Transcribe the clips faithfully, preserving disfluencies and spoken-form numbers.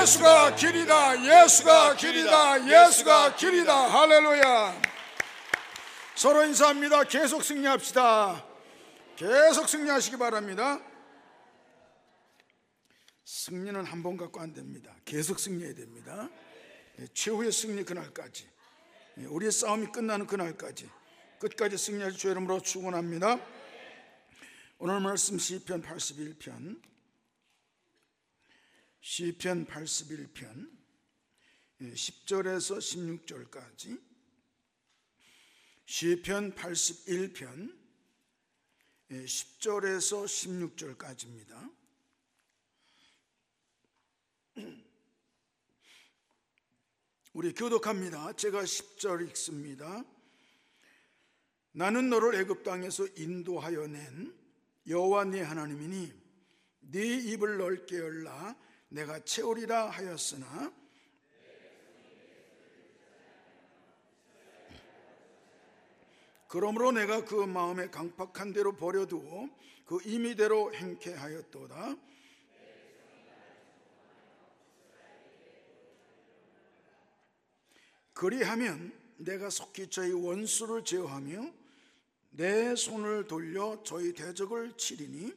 예수가 길이다. 예수가 길이다. 예수가 길이다. 할렐루야. 서로 인사합니다. 계속 승리합시다. 계속 승리하시기 바랍니다. 승리는 한 번 갖고 안 됩니다. 계속 승리해야 됩니다. 최후의 승리 그날까지, 우리의 싸움이 끝나는 그날까지 끝까지 승리할 주의 이름으로 축원합니다. 오늘 말씀 시편 팔십일 편, 시편 팔십일 편 십 절에서 십육 절까지, 시편 팔십일 편 십 절에서 십육 절까지입니다. 우리 교독합니다. 제가 십 절 읽습니다. 나는 너를 애굽 땅에서 인도하여 낸 여호와 네 하나님이니 네 입을 넓게 열라 내가 채우리라 하였으나 그러므로 내가 그 마음에 강팍한 대로 버려두어 그 임의대로 행케 하였도다. 그리하면 내가 속히 저희 원수를 제어하며 내 손을 돌려 저희 대적을 치리니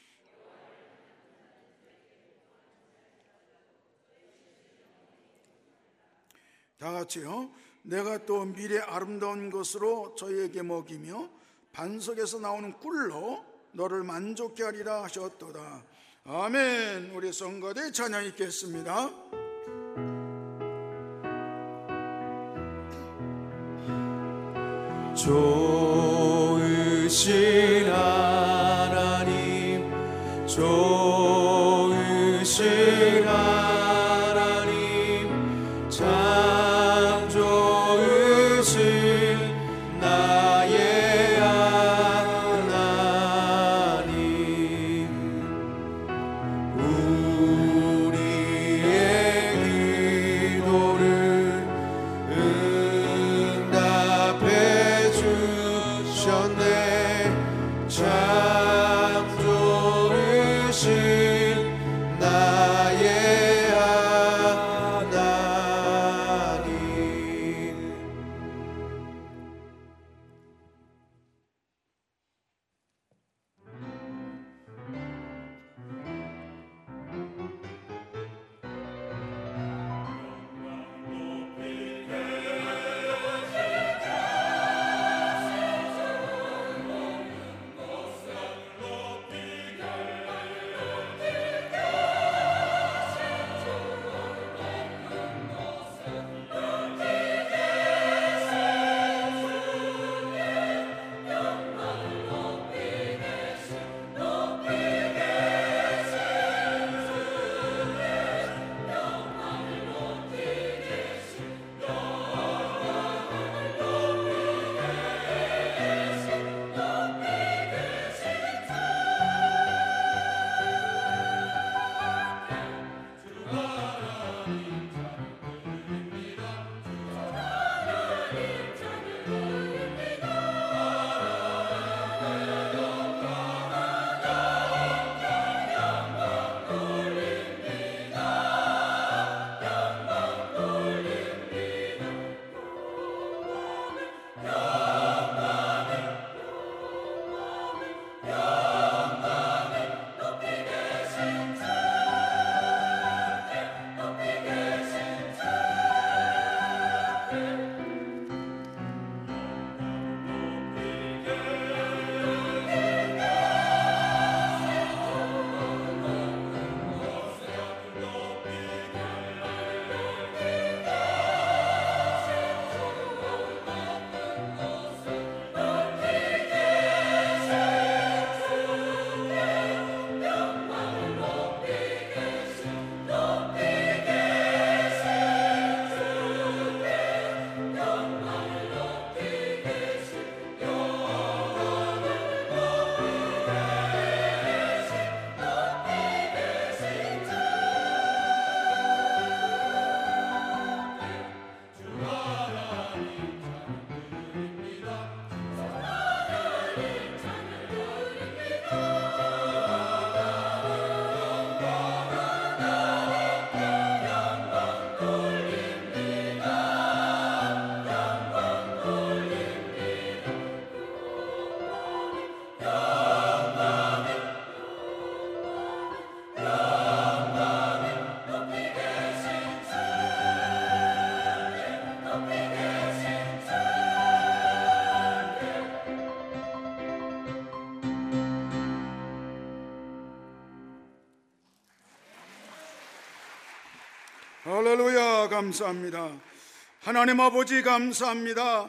다 같이요. 내가 또 미래 아름다운 것으로 저희에게 먹이며 반석에서 나오는 꿀로 너를 만족케 하리라 하셨도다. 아멘. 우리 성가대 찬양 있겠습니다. 좋으신 하나님, 좋으신 하나님, 참 좋으신 나의 하나님. 우리의 기도를 응답해 주셨네. 참 좋으신 나의 할렐루야. 감사합니다. 하나님 아버지 감사합니다.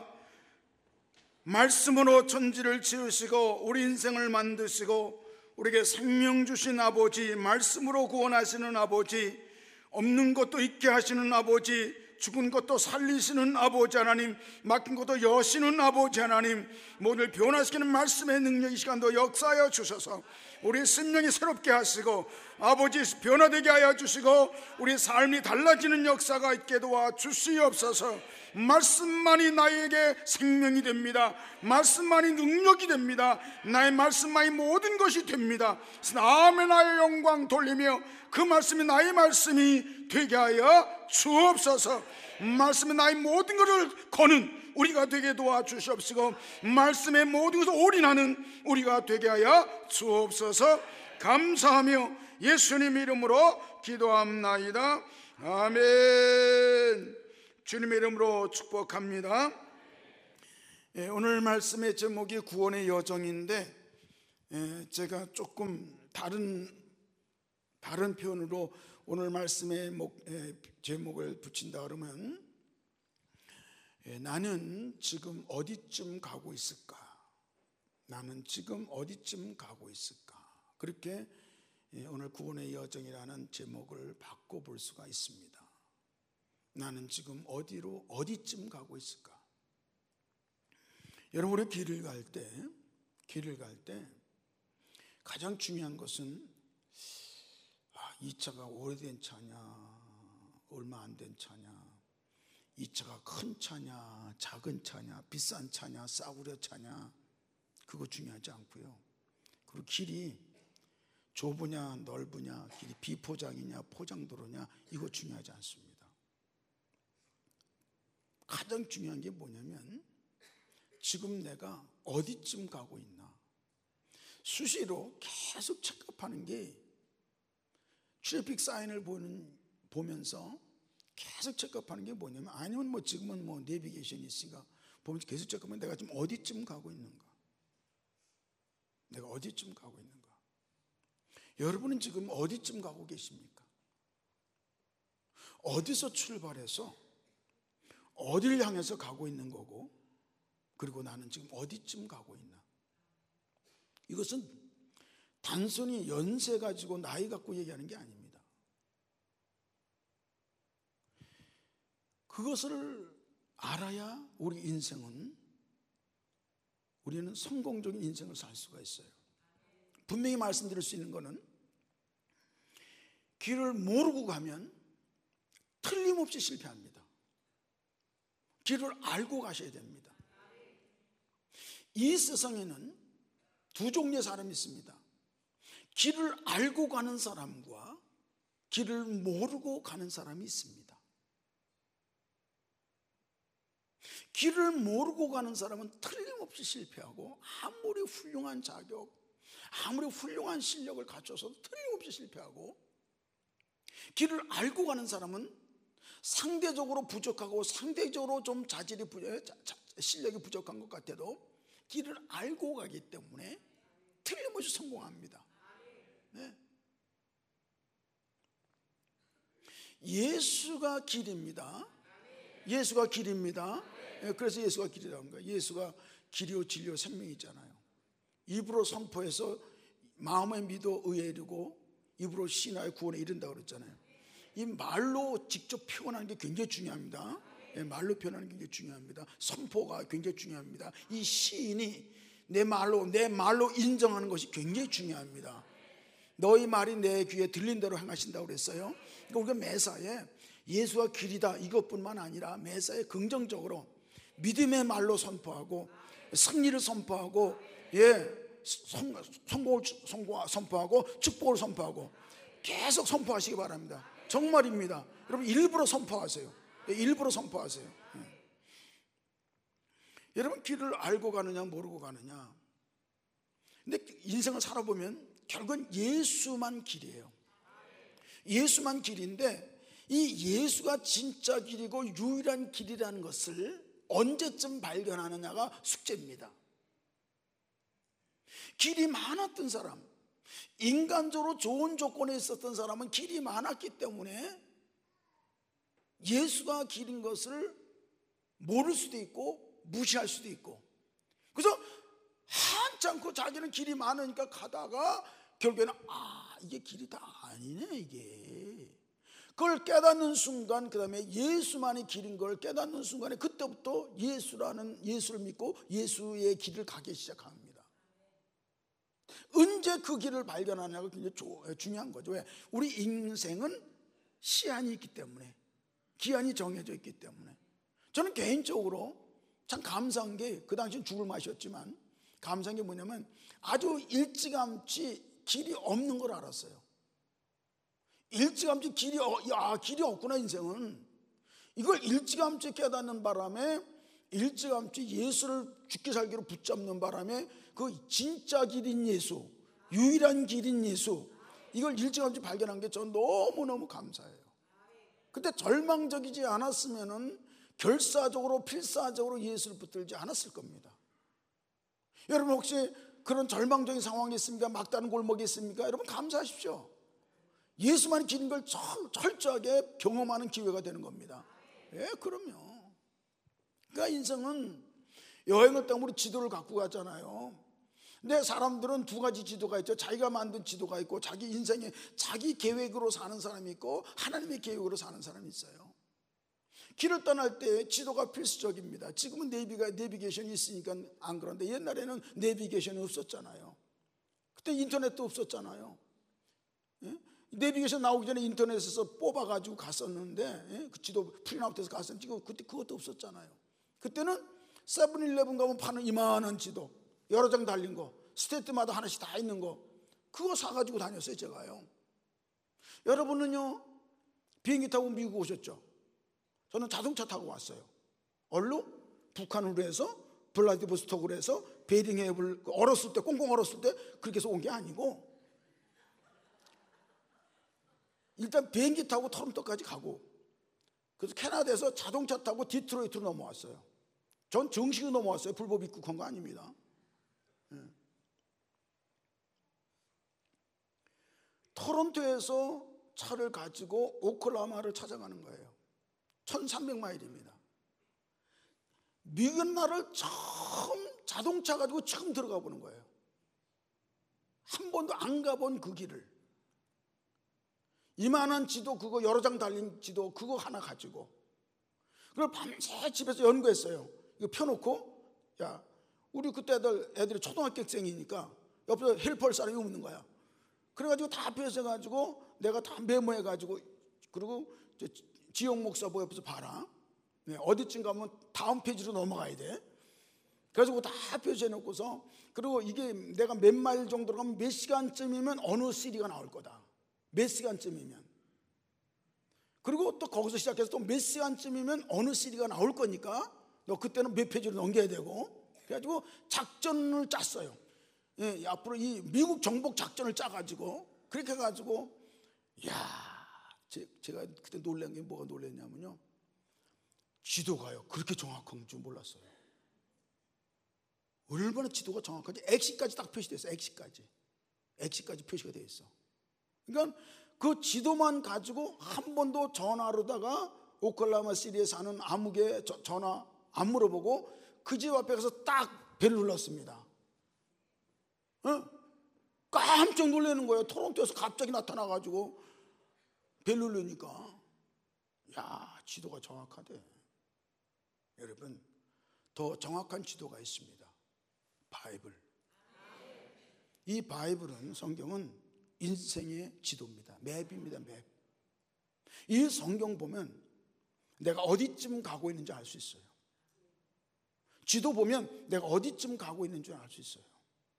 말씀으로 천지를 지으시고 우리 인생을 만드시고 우리에게 생명 주신 아버지, 말씀으로 구원하시는 아버지, 없는 것도 있게 하시는 아버지, 죽은 것도 살리시는 아버지 하나님, 막힌 것도 여시는 아버지 하나님, 모두를 변화시키는 말씀의 능력 이 시간도 역사하여 주셔서 우리 심령이 새롭게 하시고 아버지 변화되게 하여 주시고 우리 삶이 달라지는 역사가 있게 도와 주시옵소서. 말씀만이 나에게 생명이 됩니다. 말씀만이 능력이 됩니다. 나의 말씀만이 모든 것이 됩니다. 아멘. 나의 영광 돌리며 그 말씀이 나의 말씀이 되게 하여 주옵소서. 말씀이 나의 모든 것을 거는 우리가 되게 도와주시옵시고 말씀의 모든 것을 올인하는 우리가 되게 하여 주옵소서. 감사하며 예수님 이름으로 기도합나이다. 아멘. 주님의 이름으로 축복합니다. 예, 오늘 말씀의 제목이 구원의 여정인데 예, 제가 조금 다른 다른 표현으로 오늘 말씀의 목, 예, 제목을 붙인다 그러면 예, 나는 지금 어디쯤 가고 있을까? 나는 지금 어디쯤 가고 있을까? 그렇게 예, 오늘 구원의 여정이라는 제목을 바꿔볼 수가 있습니다. 나는 지금 어디로 어디쯤 가고 있을까? 여러분, 우리 길을 갈 때, 길을 갈 때 가장 중요한 것은 아, 이 차가 오래된 차냐, 얼마 안 된 차냐, 이 차가 큰 차냐, 작은 차냐, 비싼 차냐, 싸구려 차냐, 그거 중요하지 않고요. 그리고 길이 좁으냐, 넓으냐, 길이 비포장이냐, 포장도로냐, 이거 중요하지 않습니다. 가장 중요한 게 뭐냐면 지금 내가 어디쯤 가고 있나. 수시로 계속 체크하는 게 트래픽 사인을 보는, 보면서 계속 체크하는 게 뭐냐면, 아니면 뭐 지금은 뭐 내비게이션이 있으니까 보면서 계속 체크하면 내가 지금 어디쯤 가고 있는가, 내가 어디쯤 가고 있는가. 여러분은 지금 어디쯤 가고 계십니까? 어디서 출발해서 어디를 향해서 가고 있는 거고, 그리고 나는 지금 어디쯤 가고 있나. 이것은 단순히 연세 가지고 나이 갖고 얘기하는 게 아닙니다. 그것을 알아야 우리 인생은, 우리는 성공적인 인생을 살 수가 있어요. 분명히 말씀드릴 수 있는 것은 길을 모르고 가면 틀림없이 실패합니다. 길을 알고 가셔야 됩니다. 이 세상에는 두 종류의 사람이 있습니다. 길을 알고 가는 사람과 길을 모르고 가는 사람이 있습니다. 길을 모르고 가는 사람은 틀림없이 실패하고 아무리 훌륭한 자격, 아무리 훌륭한 실력을 갖춰서도 틀림없이 실패하고, 길을 알고 가는 사람은 상대적으로 부족하고 상대적으로 좀 자질이 부족, 실력이 부족한 것 같아도 길을 알고 가기 때문에 틀림없이 성공합니다. 네. 예수가 길입니다. 예수가 길입니다. 네, 그래서 예수가 길이라고 합니다. 예수가 길이요 진리요 생명이잖아요. 입으로 선포해서 마음에 믿어 의에 이르고 입으로 신하여 구원에 이른다고 그랬잖아요. 이 말로 직접 표현하는 게 굉장히 중요합니다. 네, 말로 표현하는 게 굉장히 중요합니다. 선포가 굉장히 중요합니다. 이 시인이 내 말로 내 말로 인정하는 것이 굉장히 중요합니다. 너희 말이 내 귀에 들린 대로 행하신다고 그랬어요. 그러니까 우리가 매사에 예수가 길이다 이것뿐만 아니라 매사에 긍정적으로 믿음의 말로 선포하고 승리를 선포하고, 예, 성, 성공을 성공, 선포하고 축복을 선포하고 계속 선포하시기 바랍니다. 정말입니다. 여러분 일부러 선포하세요. 예, 일부러 선포하세요. 예. 여러분 길을 알고 가느냐 모르고 가느냐. 근데 인생을 살아보면 결국은 예수만 길이에요. 예수만 길인데 이 예수가 진짜 길이고 유일한 길이라는 것을 언제쯤 발견하느냐가 숙제입니다. 길이 많았던 사람, 인간적으로 좋은 조건에 있었던 사람은 길이 많았기 때문에 예수가 길인 것을 모를 수도 있고 무시할 수도 있고, 그래서 한참고 자기는 길이 많으니까 가다가 결국에는 아 이게 길이 다 아니네 이게. 그걸 깨닫는 순간, 그 다음에 예수만이 길인 걸 깨닫는 순간에 그때부터 예수라는 예수를 믿고 예수의 길을 가기 시작합니다. 언제 그 길을 발견하냐가 굉장히 중요한 거죠. 왜? 우리 인생은 시한이 있기 때문에, 기한이 정해져 있기 때문에. 저는 개인적으로 참 감사한 게, 그 당시엔 죽을 맛이었지만 감사한 게 뭐냐면 아주 일찌감치 길이 없는 걸 알았어요. 일찌감치 길이, 야, 길이 없구나 인생은. 이걸 일찌감치 깨닫는 바람에, 일찌감치 예수를 죽기 살기로 붙잡는 바람에 그 진짜 길인 예수, 유일한 길인 예수, 이걸 일찌감치 발견한 게 저는 너무너무 감사해요. 근데 절망적이지 않았으면은 결사적으로 필사적으로 예수를 붙들지 않았을 겁니다. 여러분 혹시 그런 절망적인 상황이 있습니까? 막다른 골목이 있습니까? 여러분 감사하십시오. 예수만이 길인 걸 철저하게 경험하는 기회가 되는 겁니다. 예, 그럼요. 그러니까 인생은 여행을 때문에 우리 지도를 갖고 가잖아요. 근데 사람들은 두 가지 지도가 있죠. 자기가 만든 지도가 있고, 자기 인생에 자기 계획으로 사는 사람이 있고, 하나님의 계획으로 사는 사람이 있어요. 길을 떠날 때 지도가 필수적입니다. 지금은 내비가, 내비게이션이 있으니까 안 그런데 옛날에는 내비게이션이 없었잖아요. 그때 인터넷도 없었잖아요. 예? 내비게이션 나오기 전에 인터넷에서 뽑아가지고 갔었는데, 예? 그 지도 프린아웃해서 갔었는데 그때 그것도 없었잖아요. 그때는 세븐일레븐 가면 파는 이만한 지도, 여러 장 달린 거, 스테이트마다 하나씩 다 있는 거, 그거 사가지고 다녔어요 제가요. 여러분은요 비행기 타고 미국 오셨죠? 저는 자동차 타고 왔어요. 얼로? 북한으로 해서 블라디보스톡으로 해서 베링해협을 얼었을 때, 꽁꽁 얼었을 때 그렇게 해서 온 게 아니고, 일단 비행기 타고 토론토까지 가고, 그래서 캐나다에서 자동차 타고 디트로이트로 넘어왔어요. 전 정식으로 넘어왔어요. 불법 입국한 거 아닙니다. 네. 토론토에서 차를 가지고 오클라호마를 찾아가는 거예요. 천삼백 마일입니다. 미국 나라를 처음 자동차 가지고 처음 들어가 보는 거예요. 한 번도 안 가본 그 길을, 이만한 지도, 그거 여러 장 달린 지도 그거 하나 가지고, 그걸 밤새 집에서 연구했어요. 이거 펴놓고, 야 우리 그때 애들, 애들이 초등학생이니까 옆에서 헬퍼할 사람이 없는 거야. 그래가지고 다 펴서가지고 내가 다 메모해가지고, 그리고 지영 목사 뭐 옆에서 봐라. 네, 어디쯤 가면 다음 페이지로 넘어가야 돼. 그래가지고 다 표시해놓고서, 그리고 이게 내가 몇 마일 정도 가면 몇 시간쯤이면 어느 시리가 나올 거다. 몇 시간쯤이면. 그리고 또 거기서 시작해서 또 몇 시간쯤이면 어느 시리가 나올 거니까 너 그때는 몇 페이지로 넘겨야 되고. 그래가지고 작전을 짰어요. 예, 앞으로 이 미국 정복 작전을 짜가지고, 그렇게 해가지고, 야 제, 제가 그때 놀란 게 뭐가 놀랐냐면요, 지도가요 그렇게 정확한 줄 몰랐어요. 얼마나 지도가 정확한지. 엑시까지 딱 표시됐어요. 엑시까지 엑시까지 표시가 돼 있어. 그러니까 그 지도만 가지고 한 번도 전화로다가 오클라호마 시리에 사는 아무개 전화 안 물어보고 그 집 앞에 가서 딱 벨 눌렀습니다. 어? 깜짝 놀라는 거예요. 토론토에서 갑자기 나타나가지고 벨 누르니까, 야 지도가 정확하대. 여러분 더 정확한 지도가 있습니다. 바이블. 이 바이블은, 성경은 인생의 지도입니다. 맵입니다. 맵. 이 성경 보면 내가 어디쯤 가고 있는지 알 수 있어요. 지도 보면 내가 어디쯤 가고 있는지 알 수 있어요.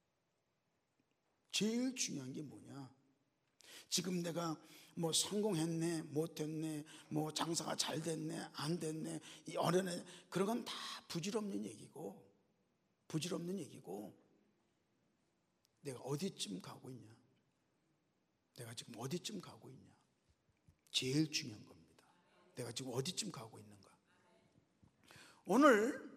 제일 중요한 게 뭐냐, 지금 내가 뭐 성공했네 못했네, 뭐 장사가 잘 됐네 안 됐네, 이 어려네, 그런 건 다 부질없는 얘기고, 부질없는 얘기고 내가 어디쯤 가고 있냐, 내가 지금 어디쯤 가고 있냐, 제일 중요한 겁니다. 내가 지금 어디쯤 가고 있는가. 오늘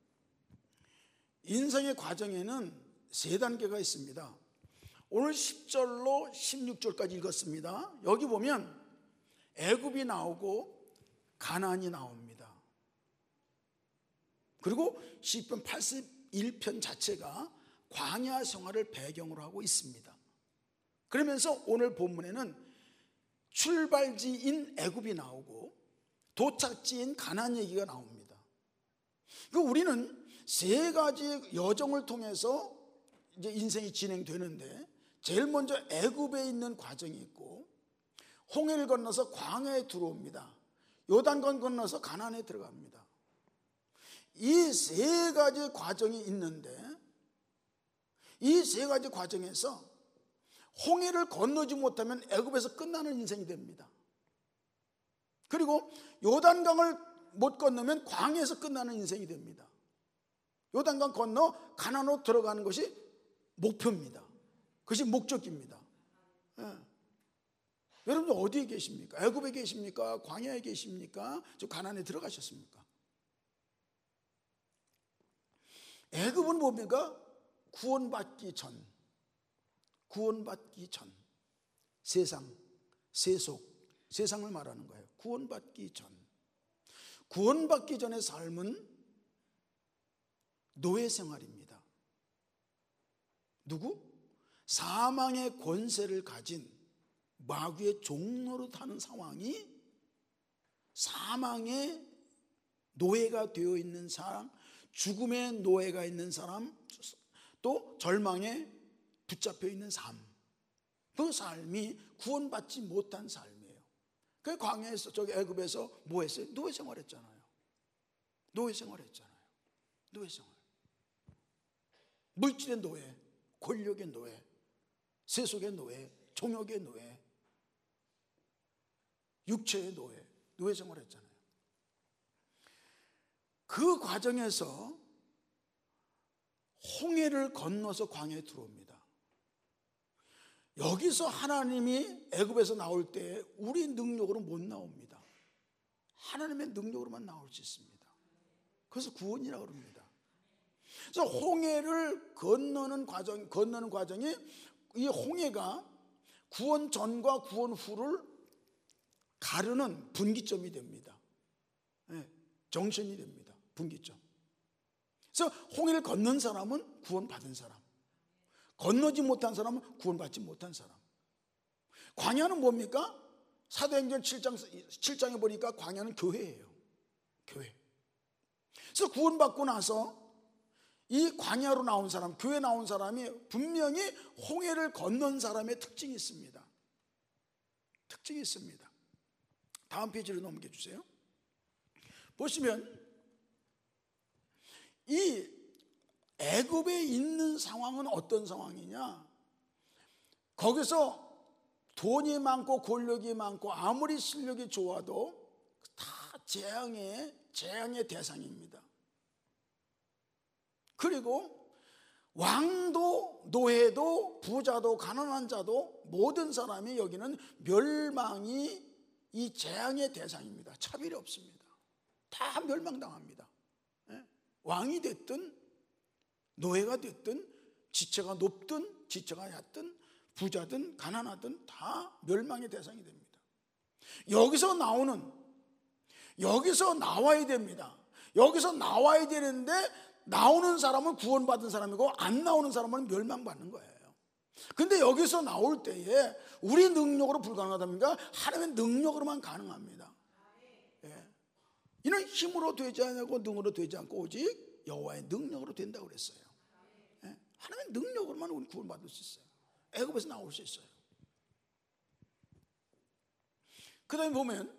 인생의 과정에는 세 단계가 있습니다. 오늘 십 절로 십육 절까지 읽었습니다. 여기 보면 애굽이 나오고 가나안이 나옵니다. 그리고 시편 팔십일 편 자체가 광야 생활을 배경으로 하고 있습니다. 그러면서 오늘 본문에는 출발지인 애굽이 나오고 도착지인 가나안 얘기가 나옵니다. 그 우리는 세 가지 여정을 통해서 이제 인생이 진행되는데, 제일 먼저 애굽에 있는 과정이 있고, 홍해를 건너서 광야에 들어옵니다. 요단강 건너서 가나안에 들어갑니다. 이 세 가지 과정이 있는데, 이 세 가지 과정에서 홍해를 건너지 못하면 애굽에서 끝나는 인생이 됩니다. 그리고 요단강을 못 건너면 광야에서 끝나는 인생이 됩니다. 요단강 건너 가나안으로 들어가는 것이 목표입니다. 그것이 목적입니다. 예. 여러분들 어디에 계십니까? 애굽에 계십니까? 광야에 계십니까? 저 가나안에 들어가셨습니까? 애굽은 뭡니까? 구원받기 전, 구원받기 전, 세상, 세속, 세상을 말하는 거예요. 구원받기 전. 구원받기 전의 삶은 노예 생활입니다. 누구? 사망의 권세를 가진 마귀의 종로로 타는 상황이 사망의 노예가 되어 있는 사람, 죽음의 노예가 있는 사람, 또 절망에 붙잡혀 있는 삶, 그 삶이 구원받지 못한 삶이에요. 그 광야에서, 저기 애굽에서 뭐 했어요? 노예 생활했잖아요. 노예 생활했잖아요. 노예 생활. 물질의 노예, 권력의 노예, 세속의 노예, 종욕의 노예, 육체의 노예, 노예 생활했잖아요. 그 과정에서 홍해를 건너서 광야에 들어옵니다. 여기서 하나님이 애굽에서 나올 때 우리 능력으로 못 나옵니다. 하나님의 능력으로만 나올 수 있습니다. 그래서 구원이라고 합니다. 그래서 홍해를 건너는 과정, 건너는 과정이, 이 홍해가 구원 전과 구원 후를 가르는 분기점이 됩니다. 네, 정션이 됩니다. 분기점. 그래서 홍해를 건넌 사람은 구원받은 사람, 건너지 못한 사람은 구원받지 못한 사람. 광야는 뭡니까? 사도행전 칠 장, 칠 장에 보니까 광야는 교회예요. 교회. 그래서 구원받고 나서 이 광야로 나온 사람, 교회 나온 사람이 분명히 홍해를 건넌 사람의 특징이 있습니다. 특징이 있습니다. 다음 페이지로 넘겨주세요. 보시면 이 애굽에 있는 상황은 어떤 상황이냐? 거기서 돈이 많고 권력이 많고 아무리 실력이 좋아도 다 재앙의 재앙의 대상입니다. 그리고 왕도 노예도 부자도 가난한 자도 모든 사람이 여기는 멸망이 이 재앙의 대상입니다. 차별이 없습니다. 다 멸망당합니다. 왕이 됐든 노예가 됐든 지체가 높든 지체가 얕든 부자든 가난하든 다 멸망의 대상이 됩니다. 여기서 나오는 여기서 나와야 됩니다. 여기서 나와야 되는데 나오는 사람은 구원받은 사람이고 안 나오는 사람은 멸망받는 거예요. 근데 여기서 나올 때에 우리 능력으로 불가능하답니까? 하나님의 능력으로만 가능합니다. 예. 이는 힘으로 되지 않고 능으로 되지 않고 오직 여호와의 능력으로 된다고 그랬어요. 예. 하나님의 능력으로만 우리 구원받을 수 있어요. 애굽에서 나올 수 있어요. 그 다음에 보면,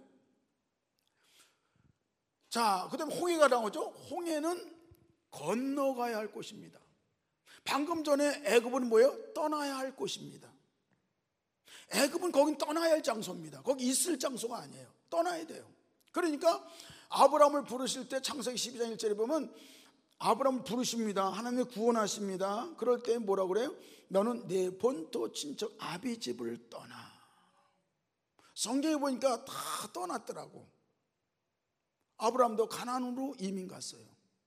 자, 그 다음에 홍해가 나오죠. 홍해는 건너가야 할 곳입니다. 방금 전에 애굽은 뭐예요? 떠나야 할 곳입니다. 애굽은 거긴 떠나야 할 장소입니다. 거기 있을 장소가 아니에요. 떠나야 돼요. 그러니까 아브라함을 부르실 때 창세기 십이 장 일 절에 보면 아브라함을 부르십니다. 하나님이 구원하십니다. 그럴 때 뭐라고 그래요? 너는 내 본토 친척 아비 집을 떠나. 성경에 보니까 다 떠났더라고. 아브라함도 가나안으로 이민 갔어요.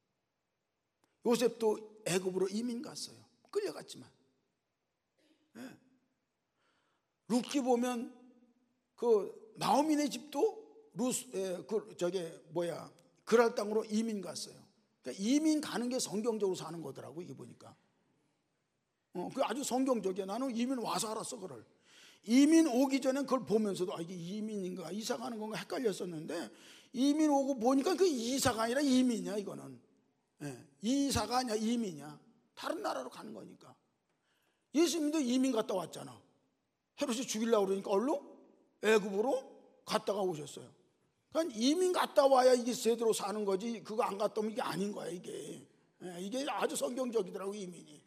요셉도 애굽으로 이민 갔어요. 끌려갔지만. 네. 룻기 보면 그 나오미네 집도 루스 에, 그 저게 뭐야 그랄 땅으로 이민 갔어요. 그러니까 이민 가는 게 성경적으로 사는 거더라고 이게 보니까. 어, 그 아주 성경적이야. 나는 이민 와서 알았어 그걸. 이민 오기 전에 그걸 보면서도 아 이게 이민인가 이사 가는 건가 헷갈렸었는데 이민 오고 보니까 그 이사가 아니라 이민이야 이거는. 예, 이사가 아니야 이민이야. 다른 나라로 가는 거니까. 예수님도 이민 갔다 왔잖아. 헤롯이 죽이려고 그러니까 얼른 애굽으로 갔다가 오셨어요. 그러니까 이민 갔다 와야 이게 제대로 사는 거지 그거 안 갔다 오면 이게 아닌 거야 이게. 예, 이게 아주 성경적이더라고 이민이.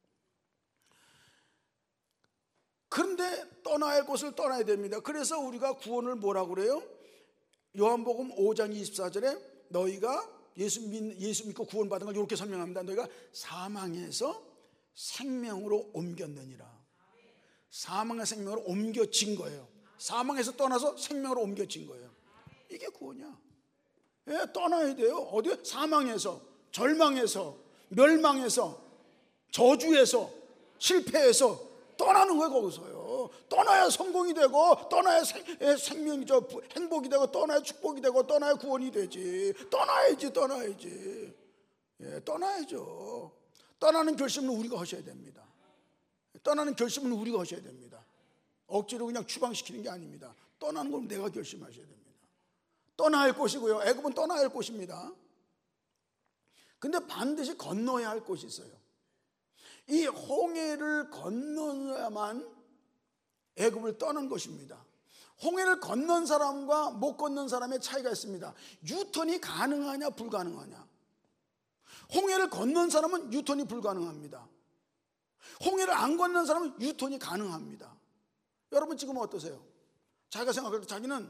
그런데 떠나야 할 곳을 떠나야 됩니다. 그래서 우리가 구원을 뭐라고 그래요? 요한복음 오 장 이십사 절에 너희가 예수, 믿, 예수 믿고 구원받은 걸 이렇게 설명합니다. 너희가 사망에서 생명으로 옮겼느니라. 사망의 생명으로 옮겨진 거예요. 사망에서 떠나서 생명으로 옮겨진 거예요. 이게 구원이야. 예, 떠나야 돼요. 어디? 사망에서, 절망에서, 멸망에서, 저주에서, 실패에서 떠나는 거예요. 거기서요. 떠나야 성공이 되고 떠나야 생, 생명이 저 행복이 되고 떠나야 축복이 되고 떠나야 구원이 되지. 떠나야지 떠나야지. 예, 떠나야죠. 떠나는 결심은 우리가 하셔야 됩니다. 떠나는 결심은 우리가 하셔야 됩니다. 억지로 그냥 추방시키는 게 아닙니다. 떠나는 건 내가 결심하셔야 됩니다. 떠나야 할 곳이고요. 애굽은 떠나야 할 곳입니다. 근데 반드시 건너야 할 곳이 있어요. 이 홍해를 건너야만 애굽을 떠난 것입니다. 홍해를 건넌 사람과 못 건넌 사람의 차이가 있습니다. 유턴이 가능하냐 불가능하냐. 홍해를 건넌 사람은 유턴이 불가능합니다. 홍해를 안 건넌 사람은 유턴이 가능합니다. 여러분 지금 어떠세요? 자기가 생각할 때 자기는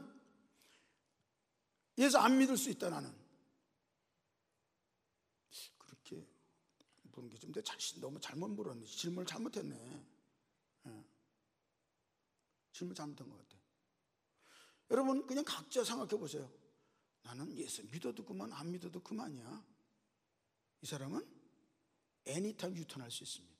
예수 안 믿을 수 있다 나는. 그렇게 물은 게 좀 내 자신 너무 잘못 물었네. 질문을 잘못했네. 네. 질문 잘못한 것 같아요. 여러분 그냥 각자 생각해 보세요. 나는 예수 믿어도 그만 안 믿어도 그만이야. 이 사람은 애니타임 유턴할 수 있습니다.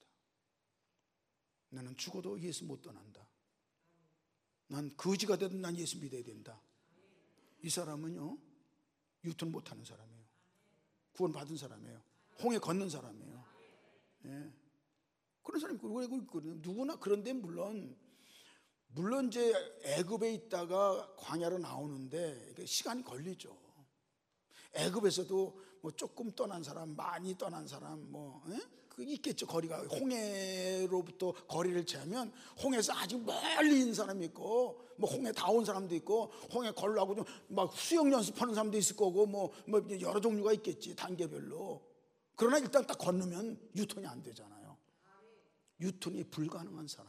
나는 죽어도 예수 못 떠난다. 난 거지가 되든 난 예수 믿어야 된다. 이 사람은요 유턴 못하는 사람이에요. 구원 받은 사람이에요. 홍해 건넌 사람이에요. 예. 그런 사람이 왜 그러거든요. 누구나. 그런데 물론 물론 이제 애굽에 있다가 광야로 나오는데 시간이 걸리죠. 애굽에서도 뭐 조금 떠난 사람, 많이 떠난 사람, 뭐 예? 그 있겠죠. 거리가 홍해로부터 거리를 재면 홍해에서 아주 멀리 있는 사람이 있고, 뭐 홍해 다 온 사람도 있고, 홍해 걸라고 좀 막 수영 연습하는 사람도 있을 거고, 뭐, 뭐 여러 종류가 있겠지 단계별로. 그러나 일단 딱 건너면 유턴이 안 되잖아요. 유턴이 불가능한 사람.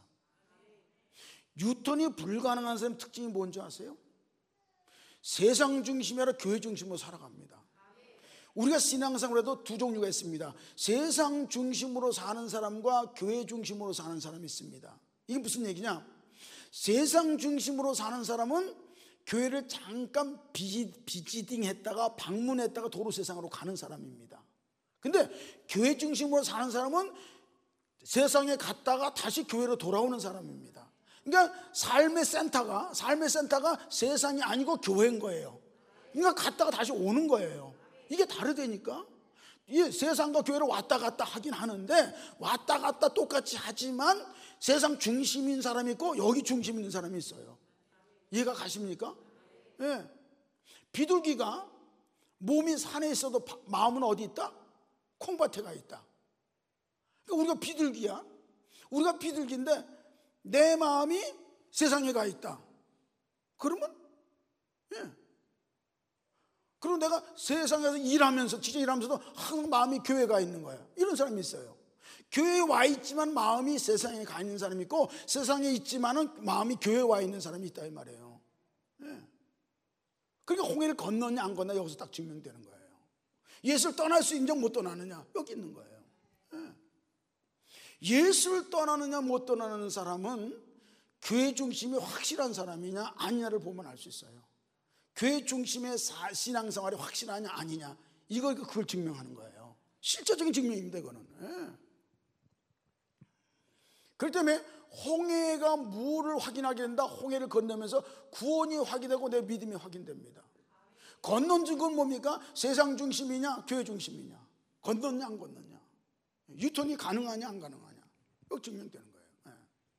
유턴이 불가능한 사람의 특징이 뭔지 아세요? 세상 중심이 아니라 교회 중심으로 살아갑니다. 우리가 신앙생활 에도 두 종류가 있습니다. 세상 중심으로 사는 사람과 교회 중심으로 사는 사람이 있습니다. 이게 무슨 얘기냐? 세상 중심으로 사는 사람은 교회를 잠깐 비지딩 했다가 방문했다가 도로 세상으로 가는 사람입니다. 근데 교회 중심으로 사는 사람은 세상에 갔다가 다시 교회로 돌아오는 사람입니다. 그러니까 삶의 센터가 삶의 센터가 세상이 아니고 교회인 거예요. 그러니까 갔다가 다시 오는 거예요. 이게 다르다니까. 이 세상과 교회를 왔다 갔다 하긴 하는데 왔다 갔다 똑같이 하지만 세상 중심인 사람이 있고 여기 중심 있는 사람이 있어요. 이해가 가십니까? 예. 네. 비둘기가 몸이 산에 있어도 마음은 어디 있다? 콩밭에 가 있다. 그러니까 우리가 비둘기야. 우리가 비둘기인데 내 마음이 세상에 가 있다. 그러면 예. 그리고 내가 세상에서 일하면서 진짜 일하면서도 항상 마음이 교회에 가 있는 거예요. 이런 사람이 있어요. 교회에 와 있지만 마음이 세상에 가 있는 사람이 있고, 세상에 있지만은 마음이 교회에 와 있는 사람이 있다 이 말이에요. 예. 그러니까 홍해를 건너냐 안 건너냐 여기서 딱 증명되는 거예요. 예수를 떠날 수 인정 못 떠나느냐 여기 있는 거예요. 예. 예수를 떠나느냐 못 떠나는 사람은 교회 중심이 확실한 사람이냐 아니냐를 보면 알 수 있어요. 교회 중심의 신앙생활이 확실하냐 아니냐 이걸 그걸 증명하는 거예요. 실제적인 증명입니다. 이거는. 예. 그렇기 때문에 홍해가 물을 확인하게 된다. 홍해를 건너면서 구원이 확인되고 내 믿음이 확인됩니다. 건넌 건 뭡니까? 세상 중심이냐 교회 중심이냐, 건넜냐 안 건넜냐, 유턴이 가능하냐 안 가능하냐, 이거 증명되는 거예요. 네.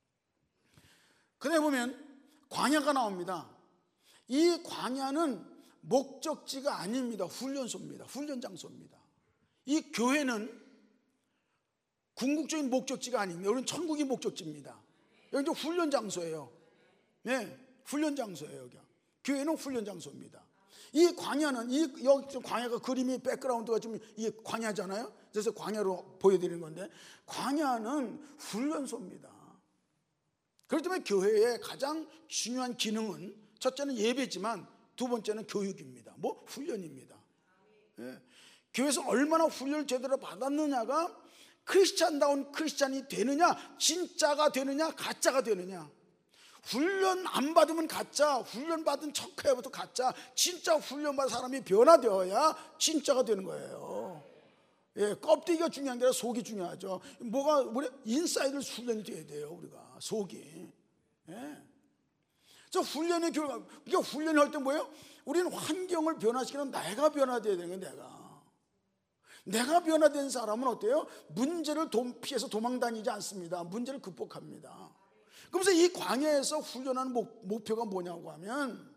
그다음에 보면 광야가 나옵니다. 이 광야는 목적지가 아닙니다. 훈련소입니다. 훈련 장소입니다. 이 교회는 궁극적인 목적지가 아닙니다. 여기는 천국이 목적지입니다. 여기는 훈련 장소예요. 네, 훈련 장소예요. 여기. 교회는 훈련 장소입니다. 이 광야는, 이 여기 광야가 그림이 백그라운드가 좀 이 광야잖아요. 그래서 광야로 보여드리는 건데, 광야는 훈련소입니다. 그렇기 때문에 교회의 가장 중요한 기능은 첫째는 예배지만 두 번째는 교육입니다. 뭐 훈련입니다. 예. 교회에서 얼마나 훈련을 제대로 받았느냐가 크리스찬다운 크리스찬이 되느냐, 진짜가 되느냐, 가짜가 되느냐. 훈련 안 받으면 가짜, 훈련 받은 척해부터 가짜, 진짜 훈련 받은 사람이 변화되어야 진짜가 되는 거예요. 예, 껍데기가 중요한 게 아니라 속이 중요하죠. 뭐가 우리 인사이드 훈련이 돼야 돼요. 우리가 속이. 예. 저 훈련의 결과, 그러니까 훈련을 할 때 뭐예요? 우리는 환경을 변화시키는 내가 변화돼야 되는 거예요. 내가. 내가 변화된 사람은 어때요? 문제를 도, 피해서 도망다니지 않습니다. 문제를 극복합니다. 그러면서 이 광야에서 훈련하는 목, 목표가 뭐냐고 하면,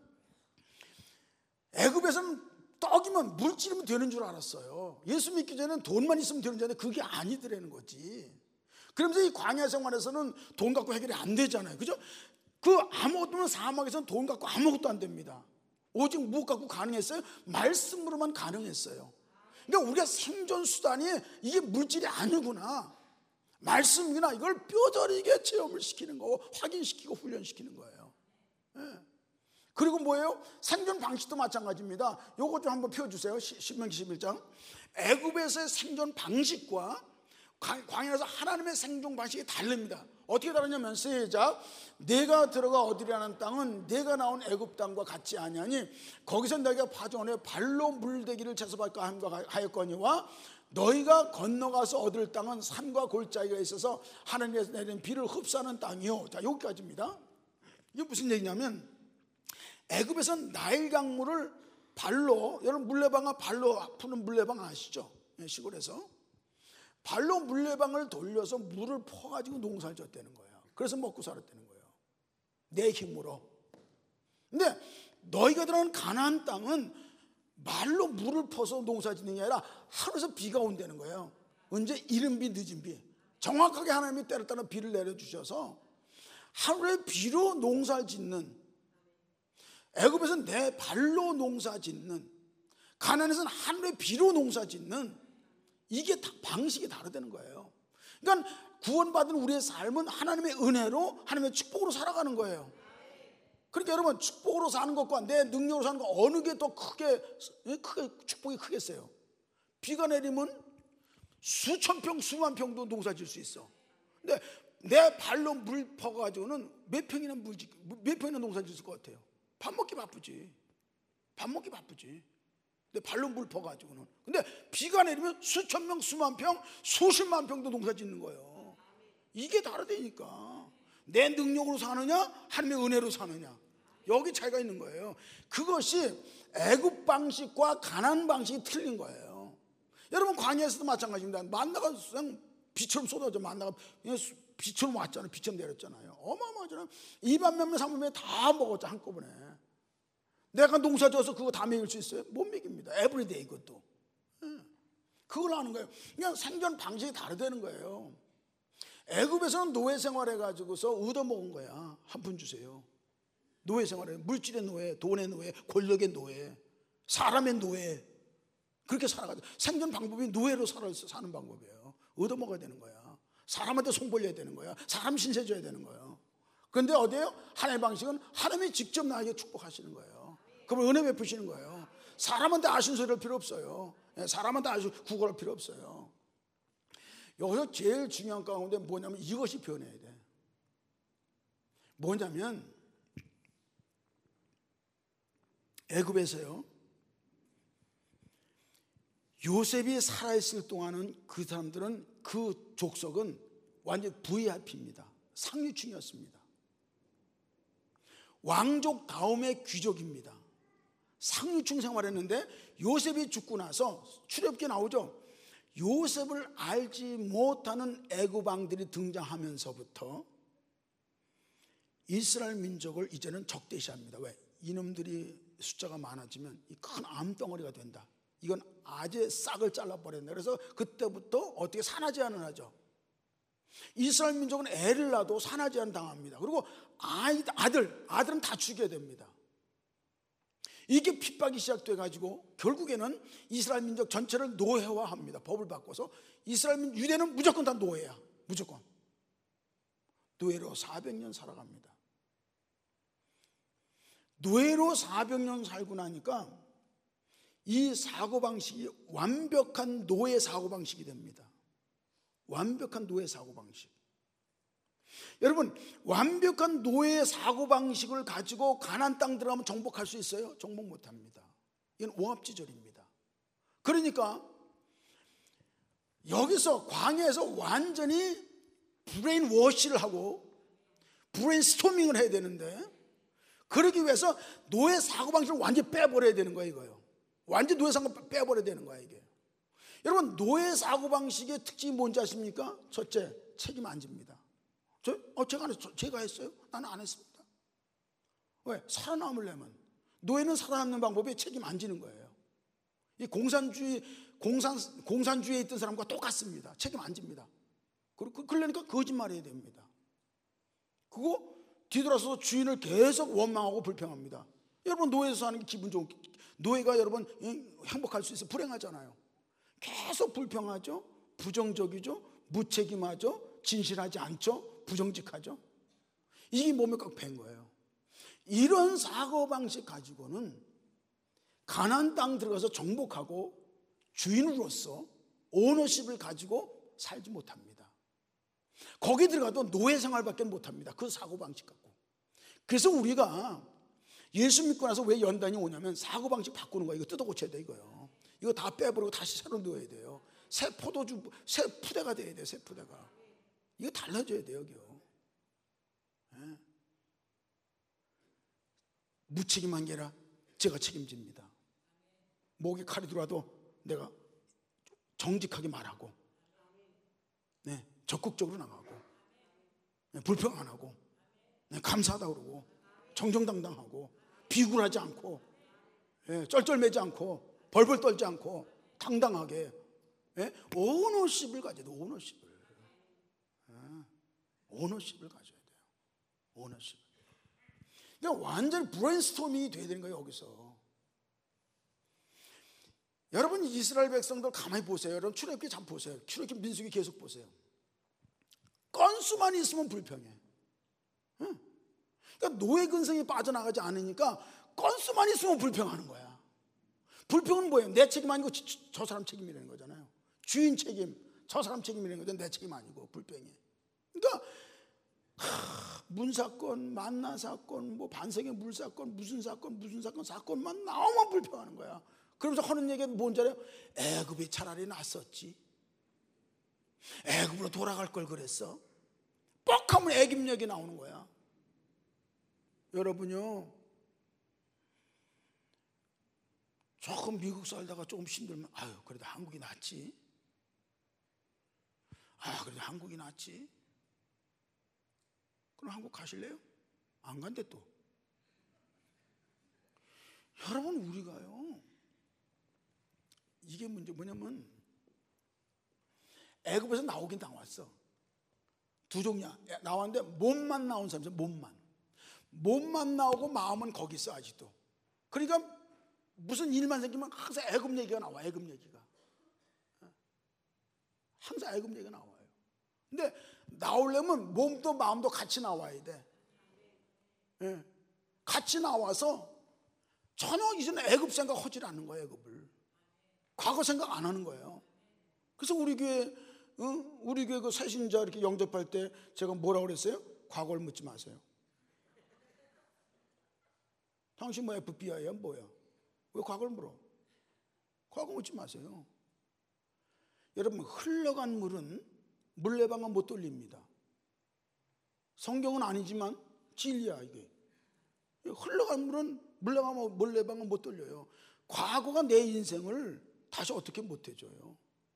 애굽에서는 떡이면 물질이면 되는 줄 알았어요. 예수 믿기 전에는 돈만 있으면 되는 줄 알았는데 그게 아니더라는 거지. 그러면서 이 광야 생활에서는 돈 갖고 해결이 안 되잖아요. 그죠? 그 아무것도 없는 사막에서는 돈 갖고 아무것도 안 됩니다. 오직 무 갖고 가능했어요? 말씀으로만 가능했어요. 그러니까 우리가 생존 수단이 이게 물질이 아니구나, 말씀이나 이걸 뼈저리게 체험을 시키는 거, 확인시키고 훈련시키는 거예요. 예. 그리고 뭐예요? 생존 방식도 마찬가지입니다. 요거 좀 한번 펴주세요. 신명기 십일 장. 애굽에서의 생존 방식과 광야에서 하나님의 생존 방식이 다릅니다. 어떻게 다르냐면, 시작. 내가 들어가 얻으려는 땅은 내가 나온 애굽 땅과 같지 아니하니 거기서 내가 파종하여 발로 물대기를 채소할까 함과 하였거니와 너희가 건너가서 얻을 땅은 산과 골짜기가 있어서 하늘에서 내리는 비를 흡수하는 땅이요. 자, 여기까지입니다. 이게 무슨 얘기냐면, 애굽에서는 나일 강물을 발로, 여러분 물레방아 발로 푸는 물레방 아시죠? 시골에서 발로 물레방을 돌려서 물을 퍼가지고 농사를 졌다는 거예요. 그래서 먹고 살았다는 거예요. 내 힘으로. 근데 너희가 들어간 가나안 땅은 말로 물을 퍼서 농사 짓는 게 아니라 하루에서 비가 온다는 거예요. 언제? 이른 비, 늦은 비. 정확하게 하나님이 때를 따라 비를 내려주셔서 하루에 비로 농사를 짓는, 애굽에서는 내 발로 농사 짓는, 가나안에서는 하늘에 비로 농사 짓는, 이게 다 방식이 다르다는 거예요. 그러니까 구원받은 우리의 삶은 하나님의 은혜로, 하나님의 축복으로 살아가는 거예요. 그러니까 여러분, 축복으로 사는 것과 내 능력으로 사는 것, 어느 게 더 크게, 크게 축복이 크겠어요? 비가 내리면 수천 평, 수만 평도 농사 질 수 있어. 근데 내 발로 물 퍼가지고는 몇 평이나 물, 몇 평이나 농사 짓을 것 같아요? 밥 먹기 바쁘지. 밥 먹기 바쁘지. 근데 발로 물 퍼가지고는. 근데 비가 내리면 수천 명, 수만 평, 수십만 평도 농사 짓는 거예요. 이게 다르다니까. 내 능력으로 사느냐, 하나님의 은혜로 사느냐, 여기 차이가 있는 거예요. 그것이 애굽 방식과 가나안 방식이 틀린 거예요. 여러분, 광야에서도 마찬가지입니다. 만나가 그냥 비처럼 쏟아져. 만나가 그냥 비처럼 왔잖아요. 비처럼 내렸잖아요. 어마어마하잖아요. 이만 몇 명, 삼만 명 다 먹었죠, 한꺼번에. 내가 농사 져서 그거 다 먹일 수 있어요? 못 먹입니다. 에브리데이 이것도. 그걸 하는 거예요. 그냥 생존 방식이 다르다는 거예요. 애굽에서는 노예 생활해가지고서 얻어먹은 거야. 한 푼 주세요. 노예 생활해. 물질의 노예, 돈의 노예, 권력의 노예, 사람의 노예. 그렇게 살아가지고 생존 방법이 노예로 살아, 사는 방법이에요. 얻어먹어야 되는 거야. 사람한테 송 벌려야 되는 거야. 사람 신세 져야 되는 거예요. 그런데 어디에요? 하나님의 방식은 하나님이 직접 나에게 축복하시는 거예요. 그럼 은혜 베푸시는 거예요. 사람한테 아신 소리 할 필요 없어요. 사람한테 아신 구걸할 필요 없어요. 여기서 제일 중요한 가운데 뭐냐면 이것이 변해야 돼. 뭐냐면 애굽에서요, 요셉이 살아있을 동안은 그 사람들은, 그 족속은 완전 브이아이피입니다. 상류층이었습니다. 왕족 다음의 귀족입니다. 상류층 생활했는데 요셉이 죽고 나서 출애굽기에 나오죠. 요셉을 알지 못하는 애굽 왕들이 등장하면서부터 이스라엘 민족을 이제는 적대시합니다. 왜? 이놈들이 숫자가 많아지면 이 큰 암덩어리가 된다. 이건 아재 싹을 잘라버린다. 그래서 그때부터 어떻게 산화 제한을 하죠. 이스라엘 민족은 애를 낳아도 산화 제한 당합니다. 그리고 아이, 아들, 아들은 다 죽여야 됩니다. 이게 핍박이 시작돼 가지고 결국에는 이스라엘 민족 전체를 노예화합니다. 법을 바꿔서 이스라엘 민 유대는 무조건 다 노예야. 무조건 노예로 사백 년 살아갑니다. 노예로 사백 년 살고 나니까 이 사고방식이 완벽한 노예 사고방식이 됩니다. 완벽한 노예 사고방식. 여러분, 완벽한 노예 사고방식을 가지고 가나안 땅 들어가면 정복할 수 있어요? 정복 못합니다. 이건 오합지졸입니다. 그러니까 여기서 광야에서 완전히 브레인 워시를 하고 브레인 스토밍을 해야 되는데, 그러기 위해서 노예 사고방식을 완전히 빼버려야 되는 거예요. 이거요. 완전히 노예 사고방식을 빼버려야 되는 거예요. 이게. 여러분, 노예 사고방식의 특징이 뭔지 아십니까? 첫째, 책임 안 집니다. 저, 어, 제가 안 했어요. 제가 했어요? 나는 안 했습니다. 왜? 살아남으려면 노예는 살아남는 방법이 책임 안 지는 거예요. 이 공산주의, 공산, 공산주의에 있던 사람과 똑같습니다. 책임 안 집니다. 그러니까 거짓말해야 됩니다. 그거 뒤돌아서서 주인을 계속 원망하고 불평합니다. 여러분, 노예에서 사는 게 기분 좋은, 노예가 여러분 행복할 수 있어요? 불행하잖아요. 계속 불평하죠. 부정적이죠. 무책임하죠. 진실하지 않죠. 부정직하죠. 이게 몸에 꽉 밴 거예요. 이런 사고방식 가지고는 가나안 땅 들어가서 정복하고 주인으로서 오너십을 가지고 살지 못합니다. 거기 들어가도 노예 생활밖에 못합니다. 그 사고방식 갖고. 그래서 우리가 예수 믿고 나서 왜 연단이 오냐면 사고방식 바꾸는 거예요. 이거 뜯어 고쳐야 돼. 이거요. 이거 다 빼버리고 다시 새로 넣어야 돼요. 새 포도주, 새 푸대가 돼야 돼요. 새 푸대가. 이거 달라져야 돼요. 여기요. 네. 무책임한 게 아니라 제가 책임집니다. 목에 칼이 들어와도 내가 정직하게 말하고, 네, 적극적으로 나가고, 네, 불평 안 하고, 네, 감사하다 그러고, 정정당당하고, 비굴하지 않고, 네, 쩔쩔매지 않고, 벌벌 떨지 않고, 당당하게, 네, 오너십을 가져야 돼요. 오너십을. 네, 오너십을 가져야 돼요. 오너십. 그러니까 완전히 브레인스토밍이 돼야 되는 거예요. 여기서. 여러분, 이스라엘 백성들 가만히 보세요. 여러분, 출애굽기 잘 보세요. 출애굽기 민수기 계속 보세요. 건수만 있으면 불평해. 응? 그러니까 노예 근성이 빠져나가지 않으니까 건수만 있으면 불평하는 거야. 불평은 뭐예요? 내 책임 아니고 저, 저 사람 책임이라는 거잖아요. 주인 책임, 저 사람 책임이라는 거죠. 내 책임 아니고 불평해. 그러니까 하, 문사건, 만나사건, 뭐 반성의 물사건, 무슨 사건, 무슨 사건, 사건만 나오면 불평하는 거야. 그러면서 하는 얘기가 뭔지 알아요? 애굽이 차라리 낫었지. 애굽으로 돌아갈 걸 그랬어. 뻑하면 애굽 얘기 나오는 거야. 여러분요, 조금 미국 살다가 조금 힘들면 아유 그래도 한국이 낫지. 아 그래도 한국이 낫지. 그럼 한국 가실래요? 안 간대 또. 여러분, 우리가요, 이게 문제 뭐냐면 애굽에서 나오긴 나왔어. 두 종류야. 나왔는데 몸만 나온 사람이죠. 몸만. 몸만 나오고 마음은 거기 있어 아직도. 그러니까 무슨 일만 생기면 항상 애굽 얘기가 나와. 애굽 얘기가. 항상 애굽 얘기가 나와요. 근데 나오려면 몸도 마음도 같이 나와야 돼. 예. 같이 나와서 전혀 이제는 애굽 생각 하질 않는 거예요. 애굽을. 과거 생각 안 하는 거예요. 그래서 우리 교회, 응? 우리 교회 그 새신자 이렇게 영접할 때 제가 뭐라고 그랬어요? 과거를 묻지 마세요. 당신 뭐 에프비아이야 뭐야? 왜 과거를 물어? 과거 묻지 마세요. 여러분, 흘러간 물은 물레방아 못 돌립니다. 성경은 아니지만 진리야. 이게 흘러간 물은 물레방아 물레방아 못 돌려요. 과거가 내 인생을 다시 어떻게 못 해줘요.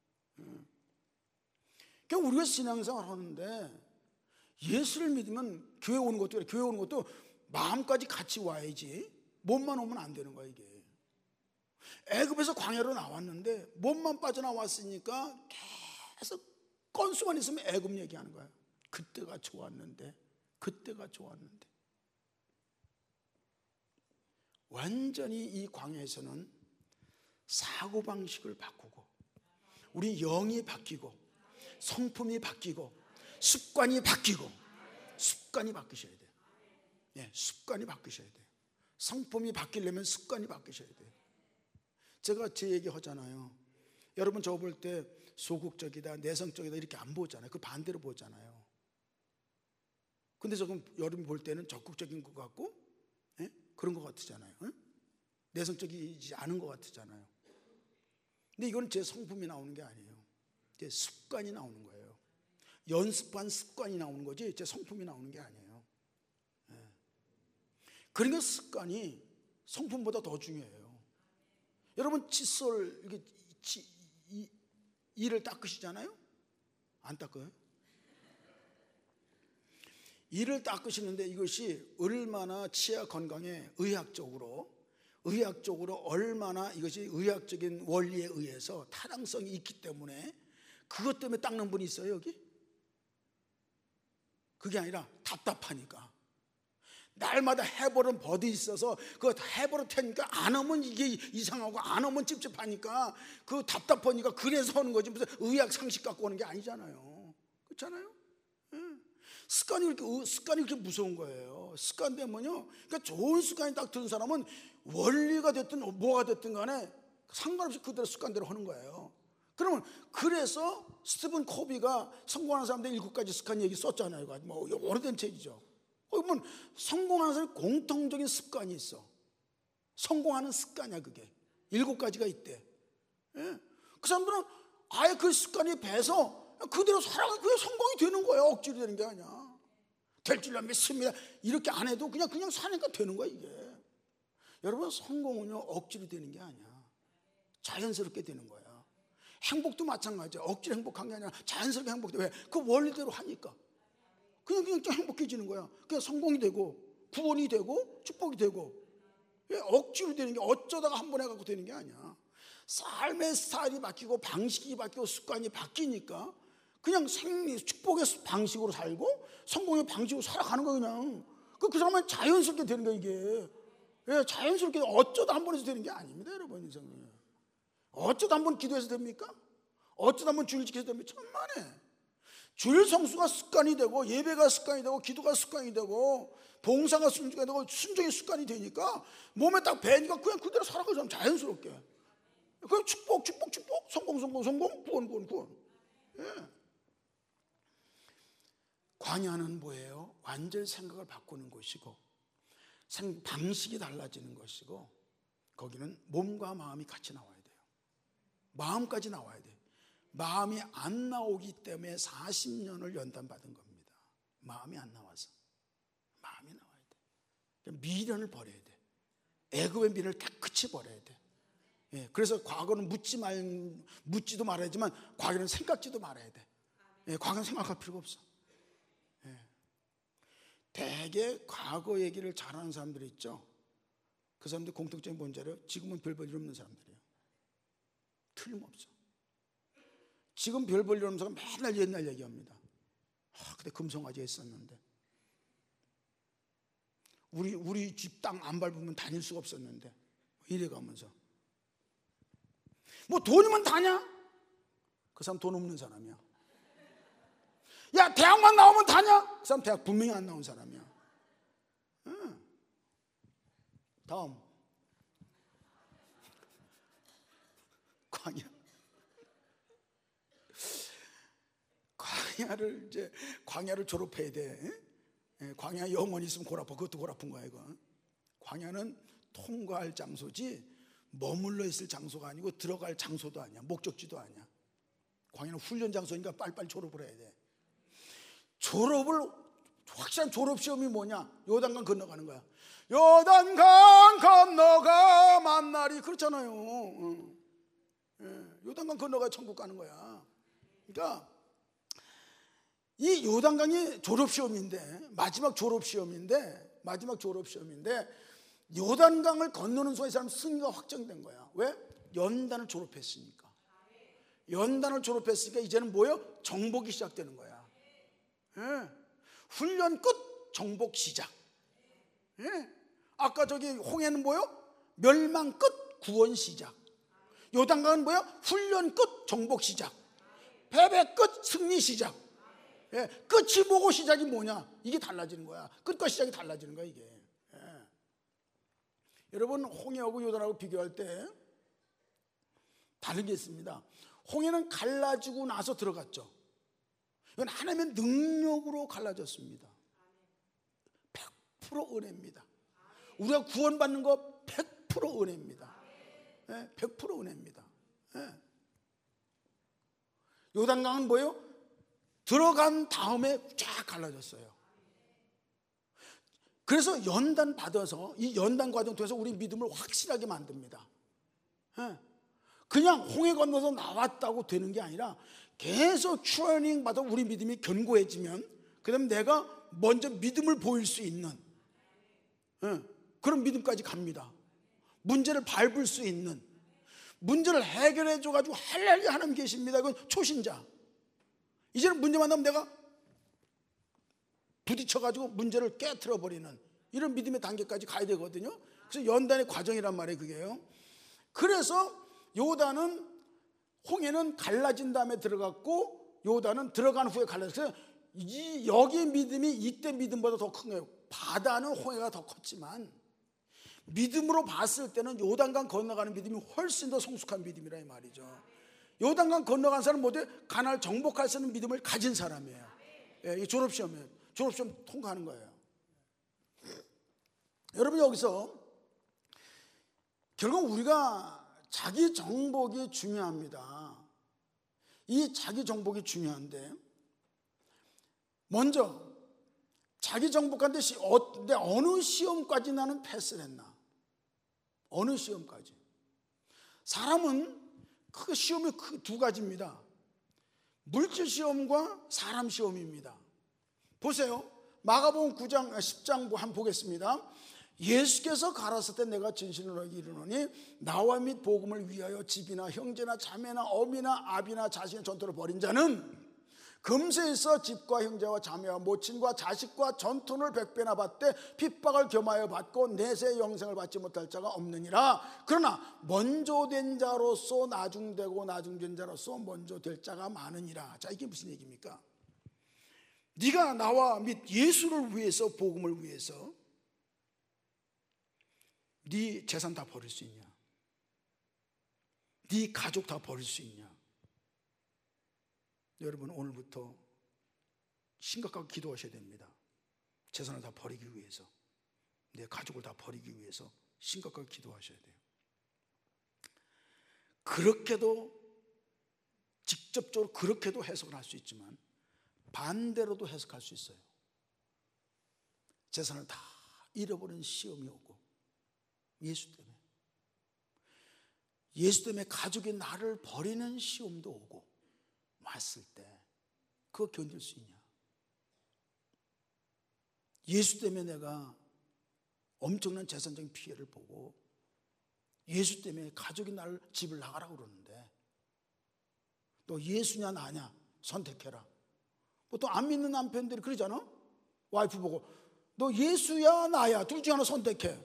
그러니까 우리가 신앙생활 하는데 예수를 믿으면 교회 오는 것도 그래. 교회 오는 것도 마음까지 같이 와야지 몸만 오면 안 되는 거야. 이게 애굽에서 광야로 나왔는데 몸만 빠져나왔으니까 계속 건수만 있으면 애굽 얘기하는 거야. 그때가 좋았는데 그때가 좋았는데 완전히 이 광야에서는 사고방식을 바꾸고 우리 영이 바뀌고 성품이 바뀌고 습관이 바뀌고 습관이 바뀌셔야 돼요. 네, 습관이 바뀌셔야 돼요. 성품이 바뀌려면 습관이 바뀌셔야 돼요. 제가 제 얘기 하잖아요. 여러분 저 볼 때 소극적이다 내성적이다 이렇게 안 보잖아요. 그 반대로 보잖아요. 근데 조금 여러분 볼 때는 적극적인 것 같고 예? 그런 것 같으잖아요. 예? 내성적이지 않은 것 같으잖아요. 근데 이건 제 성품이 나오는 게 아니에요. 제 습관이 나오는 거예요. 연습한 습관이 나오는 거지 제 성품이 나오는 게 아니에요. 예. 그러니까 습관이 성품보다 더 중요해요. 여러분 칫솔 이렇게 치, 이, 이를 닦으시잖아요? 안 닦아요? 이를 닦으시는데 이것이 얼마나 치아 건강에 의학적으로 의학적으로 얼마나 이것이 의학적인 원리에 의해서 타당성이 있기 때문에 그것 때문에 닦는 분이 있어요 여기? 그게 아니라 답답하니까 날마다 해버릇 버디 있어서 그 해버릇 하니까 안 하면 이게 이상하고 안 하면 찝찝하니까 그 답답하니까 그래서 하는 거지 무슨 의학 상식 갖고 오는 게 아니잖아요. 그렇잖아요? 예. 습관이 이렇게 습관이 이렇게 무서운 거예요. 습관 때문에요. 그러니까 좋은 습관이 딱 든 사람은 원리가 됐든 뭐가 됐든 간에 상관없이 그대로 습관대로 하는 거예요. 그러면 그래서 스티븐 코비가 성공하는 사람들 일곱 가지 습관 얘기 썼잖아요. 뭐 오래된 책이죠. 그러면 성공하는 사람이 공통적인 습관이 있어. 성공하는 습관이야 그게. 일곱 가지가 있대. 예. 그 사람들은 아예 그 습관이 배서 그대로 살아가 그게 성공이 되는 거예요. 억지로 되는 게 아니야. 될 줄로 믿습니다. 이렇게 안 해도 그냥 그냥 사니까 되는 거야 이게. 여러분 성공은요 억지로 되는 게 아니야. 자연스럽게 되는 거야. 행복도 마찬가지야. 억지로 행복한 게 아니라 자연스럽게 행복돼. 왜? 그 원리대로 하니까. 그냥 그냥 좀 행복해지는 거야. 그냥 성공이 되고 구원이 되고 축복이 되고. 억지로 되는 게 어쩌다가 한 번 해갖고 되는 게 아니야. 삶의 스타일이 바뀌고 방식이 바뀌고 습관이 바뀌니까 그냥 생리 축복의 방식으로 살고 성공의 방식으로 살아가는 거야 그냥. 그, 그 사람은 자연스럽게 되는 거야 이게. 예, 자연스럽게 어쩌다 한 번 해서 되는 게 아닙니다 여러분. 인생은 어쩌다 한 번 기도해서 됩니까? 어쩌다 한 번 주일 지켜서 됩니까? 천만에. 주일 성수가 습관이 되고 예배가 습관이 되고 기도가 습관이 되고 봉사가 순종이 되고 순종이 습관이 되니까 몸에 딱 배니까 그냥 그대로 살아가잖아 자연스럽게. 그럼 축복 축복 축복 성공 성공 성공 구원 구원 구원. 예. 광야는 뭐예요? 완전 생각을 바꾸는 곳이고 생, 방식이 달라지는 것이고 거기는 몸과 마음이 같이 나와야 돼요. 마음까지 나와야 돼요. 마음이 안 나오기 때문에 사십 년을 연단받은 겁니다. 마음이 안 나와서. 마음이 나와야 돼. 미련을 버려야 돼. 애굽의 미련을 깨끗이 버려야 돼. 예, 그래서 과거는 묻지 말, 묻지도 말아야지만 과거는 생각지도 말아야 돼. 예, 과거는 생각할 필요가 없어. 예. 대개 과거 얘기를 잘하는 사람들이 있죠. 그 사람들 공통점이 뭔지 알아요? 지금은 별 볼 일 없는 사람들이에요. 틀림없어. 지금 별 볼 일 없는 사람 맨날 옛날 얘기합니다. 아, 그때 금송아지 했었는데 우리 우리 집 땅 안 밟으면 다닐 수가 없었는데 이래가면서 뭐 돈이면 다냐? 그 사람 돈 없는 사람이야. 야 대학만 나오면 다냐? 그 사람 대학 분명히 안 나온 사람이야. 응. 다음 광야. 광야를 이제 광야를 졸업해야 돼. 예? 광야 영원히 있으면 골 아파. 그것도 골 아픈 거야 이거. 광야는 통과할 장소지 머물러 있을 장소가 아니고 들어갈 장소도 아니야. 목적지도 아니야. 광야는 훈련 장소니까 빨리빨리 졸업을 해야 돼. 졸업을 확실한 졸업시험이 뭐냐? 요단강 건너가는 거야. 요단강 건너가 만나리, 그렇잖아요. 어. 예, 요단강 건너가 천국 가는 거야. 그러니까 이 요단강이 졸업시험인데, 마지막 졸업시험인데, 마지막 졸업시험인데 요단강을 건너는 순간 이 사람 승리가 확정된 거야. 왜? 연단을 졸업했으니까. 연단을 졸업했으니까 이제는 뭐예요? 정복이 시작되는 거야. 예. 훈련 끝, 정복 시작. 예. 아까 저기 홍해는 뭐예요? 멸망 끝, 구원 시작. 요단강은 뭐예요? 훈련 끝, 정복 시작. 패배 끝, 승리 시작. 예. 끝이 뭐고 시작이 뭐냐? 이게 달라지는 거야. 끝과 시작이 달라지는 거야, 이게. 예. 여러분, 홍해하고 요단하고 비교할 때 다른 게 있습니다. 홍해는 갈라지고 나서 들어갔죠. 이건 하나님의 능력으로 갈라졌습니다. 백 퍼센트 은혜입니다. 우리가 구원받는 거 백 퍼센트 은혜입니다. 예, 백 퍼센트 은혜입니다. 예. 요단강은 뭐예요? 들어간 다음에 쫙 갈라졌어요. 그래서 연단 받아서 이 연단 과정 통해서 우리 믿음을 확실하게 만듭니다. 예. 그냥 홍해 건너서 나왔다고 되는 게 아니라 계속 트레이닝 받아 우리 믿음이 견고해지면 그 다음에 내가 먼저 믿음을 보일 수 있는, 예, 그런 믿음까지 갑니다. 문제를 밟을 수 있는, 문제를 해결해 줘가지고 할렐루야 하나님 계십니다. 이건 초신자. 이제는 문제 만나면 내가 부딪혀가지고 문제를 깨트려 버리는 이런 믿음의 단계까지 가야 되거든요. 그래서 연단의 과정이란 말이에요, 그게요. 그래서 요단은, 홍해는 갈라진 다음에 들어갔고 요단은 들어간 후에 갈라졌어요. 이 여기의 믿음이 이때 믿음보다 더 큰 거예요. 바다는 홍해가 더 컸지만 믿음으로 봤을 때는 요단강 건너가는 믿음이 훨씬 더 성숙한 믿음이라 이 말이죠. 요단강 건너간 사람은 뭐죠? 가나안을 정복할 수 있는 믿음을 가진 사람이에요. 예, 이 졸업시험이에요. 졸업시험 통과하는 거예요. 여러분, 여기서 결국 우리가 자기 정복이 중요합니다. 이 자기 정복이 중요한데, 먼저 자기 정복한데 어느 시험까지 나는 패스를 했나? 어느 시험까지? 사람은 그 시험이 두 가지입니다. 물질 시험과 사람 시험입니다. 보세요. 마가복음 구 장 십 장 한번 보겠습니다. 예수께서 가라사대 때 내가 진실로 너에게 이르노니 나와 및 복음을 위하여 집이나 형제나 자매나 어미나 아비나 자신의 전토를 벌인 자는 금세에 있어 집과 형제와 자매와 모친과 자식과 전통을 백배나 받되 핍박을 겸하여 받고 내세 영생을 받지 못할 자가 없느니라. 그러나 먼저 된 자로서 나중되고 나중된 자로서 먼저 될 자가 많으니라. 자, 이게 무슨 얘기입니까? 네가 나와 및 예수를 위해서, 복음을 위해서 네 재산 다 버릴 수 있냐? 네 가족 다 버릴 수 있냐? 여러분, 오늘부터 심각하게 기도하셔야 됩니다. 재산을 다 버리기 위해서, 내 가족을 다 버리기 위해서 심각하게 기도하셔야 돼요. 그렇게도, 직접적으로 그렇게도 해석을 할 수 있지만 반대로도 해석할 수 있어요. 재산을 다 잃어버린 시험이 오고, 예수 때문에 예수 때문에 가족이 나를 버리는 시험도 오고 왔을 때 그거 견딜 수 있냐? 예수 때문에 내가 엄청난 재산적인 피해를 보고 예수 때문에 가족이 나를 집을 나가라고 그러는데 너 예수냐 나냐 선택해라. 보통 안 믿는 남편들이 그러잖아. 와이프 보고 너 예수야 나야 둘 중에 하나 선택해.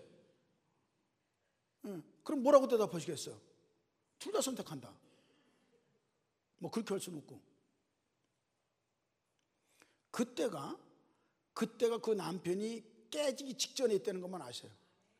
응. 그럼 뭐라고 대답하시겠어요? 둘 다 선택한다. 뭐 그렇게 할 수는 없고. 그때가 그때가 그 남편이 깨지기 직전에 있다는 것만 아셔요.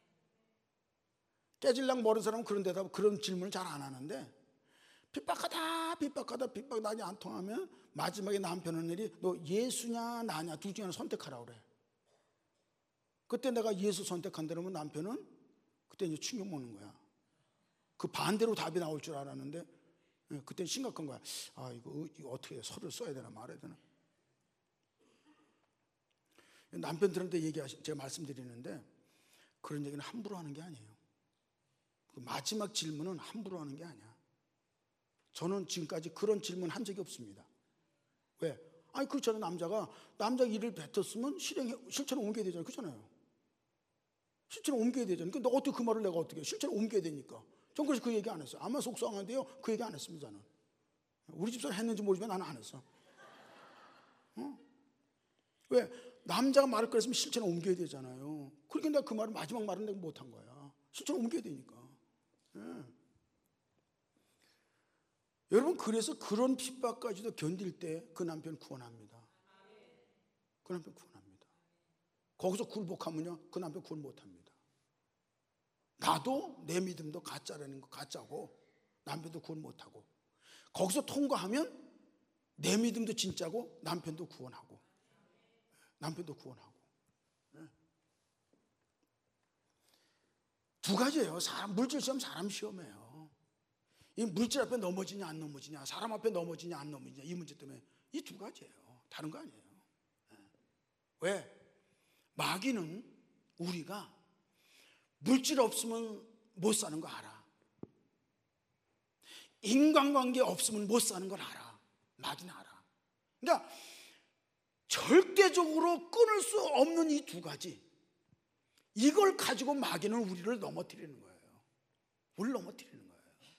깨질랑 모르는 사람은 그런 대답, 그런 질문을 잘 안 하는데 핍박하다 핍박하다 핍박 나지 안 통하면 마지막에 남편은 일이 너 예수냐 나냐 둘 중에 하나 선택하라고 그래. 그때 내가 예수 선택한다면 남편은 그때 이제 충격 먹는 거야. 그 반대로 답이 나올 줄 알았는데 그때 심각한 거야. 아 이거, 이거 어떻게 서를 써야 되나 말아야 되나. 남편들한테 얘기하시, 제가 말씀드리는데 그런 얘기는 함부로 하는 게 아니에요. 마지막 질문은 함부로 하는 게 아니야. 저는 지금까지 그런 질문 한 적이 없습니다. 왜? 아니 그렇잖아요. 남자가 남자 일을 뱉었으면 실행에 실천에 옮겨야 되잖아요. 그렇잖아요. 실천에 옮겨야 되잖아요. 근데 어떻게 그 말을 내가 어떻게 실천에 옮겨야 되니까. 전 그래서 그 얘기 안 했어요. 아마 속상한데요. 그 얘기 안 했습니다. 저는. 우리 집사람 했는지 모르지만 나는 안 했어. 어? 왜? 남자가 말을 그랬으면 실천에 옮겨야 되잖아요. 그러니까 내가 그 말을 마지막 말은 내가 못한 거야. 실천에 옮겨야 되니까. 예. 여러분 그래서 그런 핍박까지도 견딜 때 그 남편 구원합니다. 그 남편 구원합니다. 거기서 굴복하면요 그 남편 구원 못합니다. 나도 내 믿음도 가짜라는 거 가짜고 남편도 구원 못하고 거기서 통과하면 내 믿음도 진짜고 남편도 구원하고 남편도 구원하고 두 가지예요. 사람 물질 시험 사람 시험이에요. 이 물질 앞에 넘어지냐 안 넘어지냐 사람 앞에 넘어지냐 안 넘어지냐 이 문제 때문에 이 두 가지예요. 다른 거 아니에요. 왜? 마귀는 우리가 물질 없으면 못 사는 거 알아. 인간관계 없으면 못 사는 걸 알아. 마귀는 알아. 그러니까 절대적으로 끊을 수 없는 이 두 가지 이걸 가지고 마귀는 우리를 넘어뜨리는 거예요. 우리를 넘어뜨리는 거예요.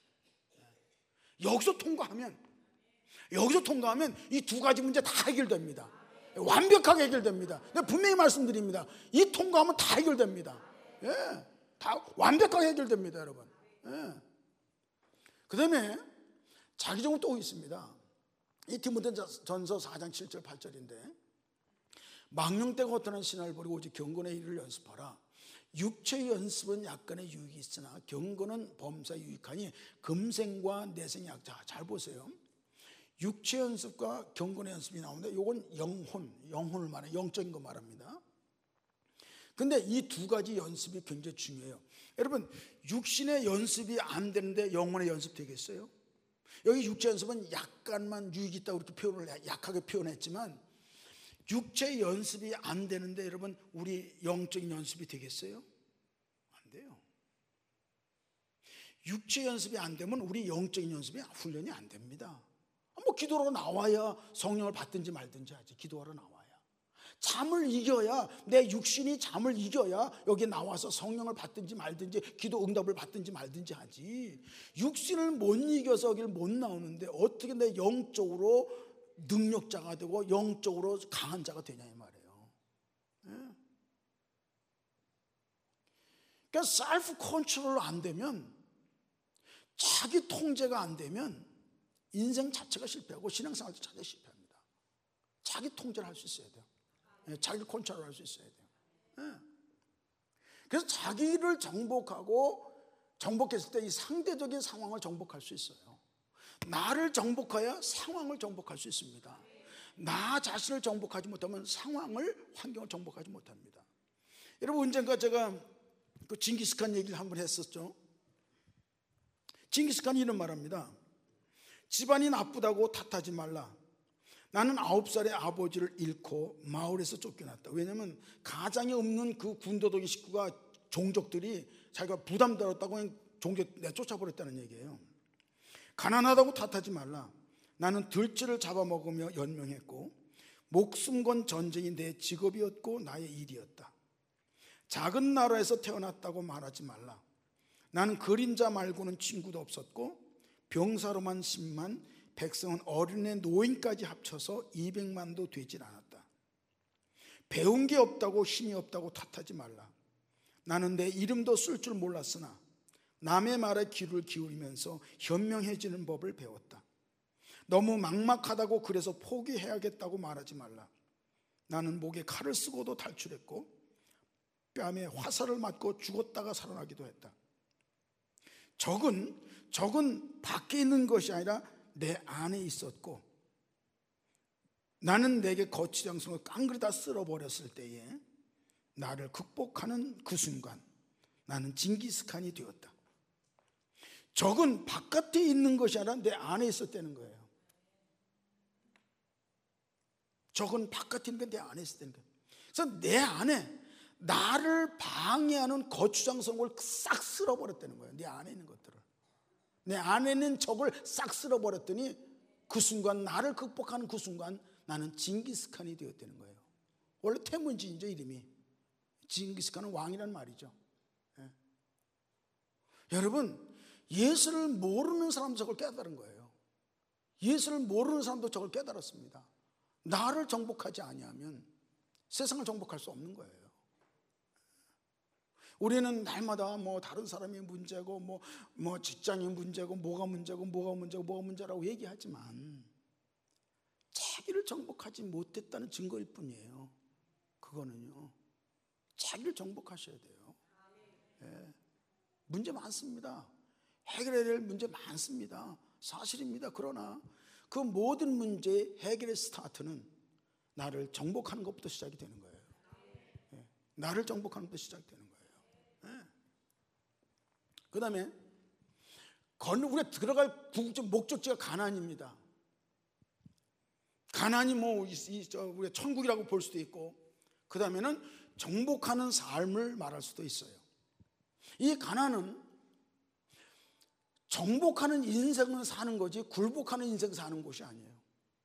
여기서 통과하면 여기서 통과하면 이 두 가지 문제 다 해결됩니다. 완벽하게 해결됩니다. 내가 분명히 말씀드립니다. 이 통과하면 다 해결됩니다. 예, 다 완벽하게 해결됩니다, 여러분. 예. 그 다음에 자기적으로 또 있습니다. 이 디모데전서 사 장 칠 절 팔 절인데 망령되고 허탄한 신화를 버리고 오직 경건의 일을 연습하라. 육체의 연습은 약간의 유익이 있으나 경건은 범사에 유익하니 금생과 내생의 약자. 잘 보세요. 육체 연습과 경건의 연습이 나오는데 이건 영혼, 영혼을 말해 영적인 거 말합니다. 근데 이 두 가지 연습이 굉장히 중요해요. 여러분 육신의 연습이 안 되는데 영혼의 연습 되겠어요? 여기 육체 연습은 약간만 유익이 있다고 이렇게 표현을 약하게 표현했지만 육체의 연습이 안 되는데 여러분 우리 영적인 연습이 되겠어요? 안 돼요. 육체 연습이 안 되면 우리 영적인 연습이 훈련이 안 됩니다. 뭐 기도하러 나와야 성령을 받든지 말든지 하지. 기도하러 나와야 잠을 이겨야 내 육신이 잠을 이겨야 여기 나와서 성령을 받든지 말든지 기도 응답을 받든지 말든지 하지. 육신을 못 이겨서 여기를 못 나오는데 어떻게 내 영적으로 능력자가 되고 영적으로 강한 자가 되냐 이 말이에요. 예? 그러니까 셀프 컨트롤 안 되면 자기 통제가 안 되면 인생 자체가 실패하고 신앙생활도 자체가 실패합니다. 자기 통제를 할 수 있어야 돼요. 예, 자기를 컨트롤 할 수 있어야 돼요. 예. 그래서 자기를 정복하고 정복했을 때 이 상대적인 상황을 정복할 수 있어요. 나를 정복해야 상황을 정복할 수 있습니다. 나 자신을 정복하지 못하면 상황을, 환경을 정복하지 못합니다. 여러분 언젠가 제가 그 징기스칸 얘기를 한번 했었죠. 징기스칸이 이런 말합니다. 집안이 나쁘다고 탓하지 말라. 나는 아홉 살에 아버지를 잃고 마을에서 쫓겨났다. 왜냐하면 가장이 없는 그 군더더기 식구가 종족들이 자기가 부담들었다고 종족 내쫓아버렸다는 얘기예요. 가난하다고 탓하지 말라. 나는 들쥐를 잡아먹으며 연명했고 목숨 건 전쟁이 내 직업이었고 나의 일이었다. 작은 나라에서 태어났다고 말하지 말라. 나는 그림자 말고는 친구도 없었고 병사로만 십만, 백성은 어린애 노인까지 합쳐서 이백만도 되질 않았다. 배운 게 없다고 힘이 없다고 탓하지 말라. 나는 내 이름도 쓸 줄 몰랐으나 남의 말에 귀를 기울이면서 현명해지는 법을 배웠다. 너무 막막하다고 그래서 포기해야겠다고 말하지 말라. 나는 목에 칼을 쓰고도 탈출했고 뺨에 화살을 맞고 죽었다가 살아나기도 했다. 적은 적은 밖에 있는 것이 아니라 내 안에 있었고 나는 내게 거치장성을 깡그리 다 쓸어버렸을 때에 나를 극복하는 그 순간 나는 징기스칸이 되었다. 적은 바깥에 있는 것이 아니라 내 안에 있었다는 거예요. 적은 바깥에 있는 게 내 안에 있었다는 거예요. 그래서 내 안에 나를 방해하는 거추장 성공을 싹 쓸어버렸다는 거예요. 내 안에 있는 것들을, 내 안에 있는 적을 싹 쓸어버렸더니 그 순간, 나를 극복하는 그 순간 나는 징기스칸이 되었다는 거예요. 원래 태문진이죠, 이름이. 징기스칸은 왕이란 말이죠. 예. 여러분, 예수를 모르는 사람도 저걸 깨달은 거예요. 예수를 모르는 사람도 저걸 깨달았습니다. 나를 정복하지 아니하면 세상을 정복할 수 없는 거예요. 우리는 날마다 뭐 다른 사람이 문제고 뭐, 뭐 직장이 문제고 뭐가 문제고 뭐가 문제고 뭐가 문제라고 얘기하지만 자기를 정복하지 못했다는 증거일 뿐이에요. 그거는요, 자기를 정복하셔야 돼요. 예. 문제 많습니다. 해결해야 될 문제 많습니다. 사실입니다. 그러나 그 모든 문제의 해결의 스타트는 나를 정복하는 것부터 시작이 되는 거예요. 예. 나를 정복하는 것부터 시작이 되는 거예요. 예. 그 다음에 우리가 들어갈 궁극적 목적지가 가나안입니다. 가나안이 뭐 우리가 천국이라고 볼 수도 있고, 그 다음에는 정복하는 삶을 말할 수도 있어요. 이 가나안은 정복하는 인생을 사는 거지 굴복하는 인생 사는 곳이 아니에요.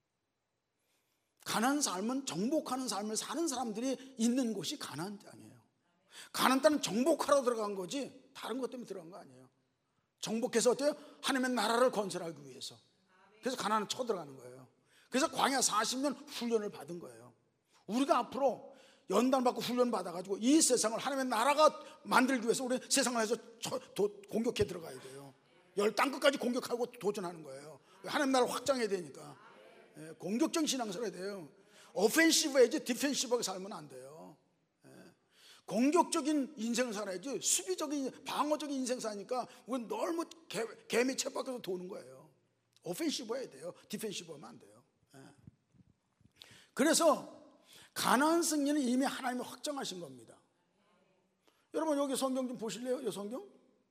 가나안 삶은 정복하는 삶을 사는 사람들이 있는 곳이 가나안 땅이에요. 가나안 땅은 정복하러 들어간 거지 다른 것 때문에 들어간 거 아니에요. 정복해서 어때요? 하나님의 나라를 건설하기 위해서. 그래서 가나안은 쳐들어가는 거예요. 그래서 광야 사십 년 훈련을 받은 거예요. 우리가 앞으로 연단 받고 훈련 받아가지고 이 세상을 하나님의 나라가 만들기 위해서 우리 세상을 해서 공격해 들어가야 돼요. 열 땅끝까지 공격하고 도전하는 거예요. 하나님 나라를 확장해야 되니까. 예, 공격적인 신앙을 해야 돼요. 오펜시브 해야지 디펜시브하게 살면 안 돼요. 예, 공격적인 인생을 살아야지 수비적인 방어적인 인생 사니까 우리는 너무 개, 개미 쳇바퀴에서 도는 거예요. 오펜시브 해야 돼요. 디펜시브 하면 안 돼요. 예. 그래서 가나안 승리는 이미 하나님이 확정하신 겁니다. 여러분 여기 성경 좀 보실래요? 이 성경?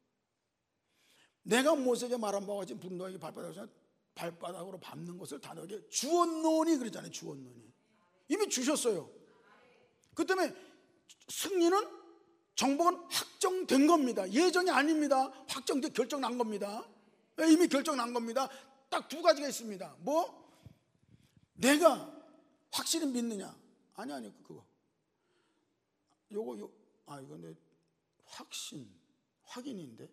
내가 모세에게 말한 바와 같이 분노하게 발바닥으로, 발바닥으로 밟는 것을 다 너에게 주었노니 그러잖아요. 주었노니. 이미 주셨어요. 그 때문에 승리는, 정복은 확정된 겁니다. 예정이 아닙니다. 확정된, 결정 난 겁니다. 이미 결정 난 겁니다. 딱 두 가지가 있습니다. 뭐? 내가 확실히 믿느냐? 아니 아니 그거 요거 요, 아 이거 내 확신, 확인인데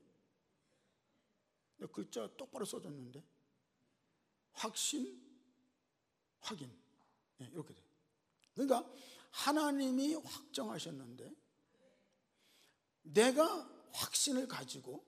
글자 똑바로 써줬는데 확신, 확인, 네, 이렇게 돼요. 그러니까 하나님이 확정하셨는데 내가 확신을 가지고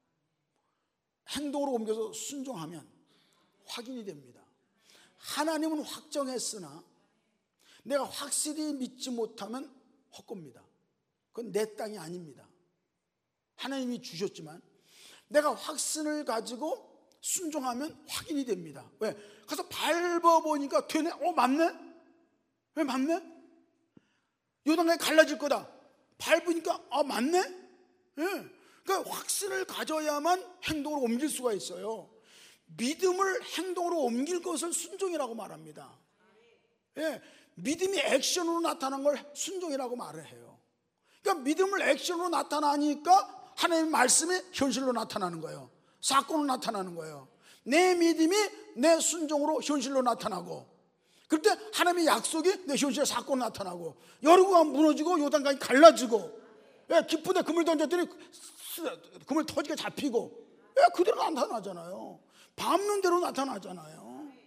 행동으로 옮겨서 순종하면 확인이 됩니다. 하나님은 확정했으나 내가 확실히 믿지 못하면 헛겁니다. 그건 내 땅이 아닙니다. 하나님이 주셨지만 내가 확신을 가지고 순종하면 확인이 됩니다. 왜? 가서 밟아보니까 되네? 어 맞네? 왜 맞네? 요단강이 갈라질 거다. 밟으니까 아 맞네? 예. 그러니까 확신을 가져야만 행동으로 옮길 수가 있어요. 믿음을 행동으로 옮길 것을 순종이라고 말합니다. 예. 믿음이 액션으로 나타난 걸 순종이라고 말을 해요. 그러니까 믿음을 액션으로 나타나니까 하나님의 말씀이 현실로 나타나는 거예요. 사건으로 나타나는 거예요. 내 믿음이 내 순종으로 현실로 나타나고, 그때 하나님의 약속이 내 현실에 사건으로 나타나고, 여리고가 무너지고 요단강이 갈라지고, 예, 기쁜데 그물 던졌더니 그물 터지게 잡히고, 예, 그대로 나타나잖아요. 밟는 대로 나타나잖아요.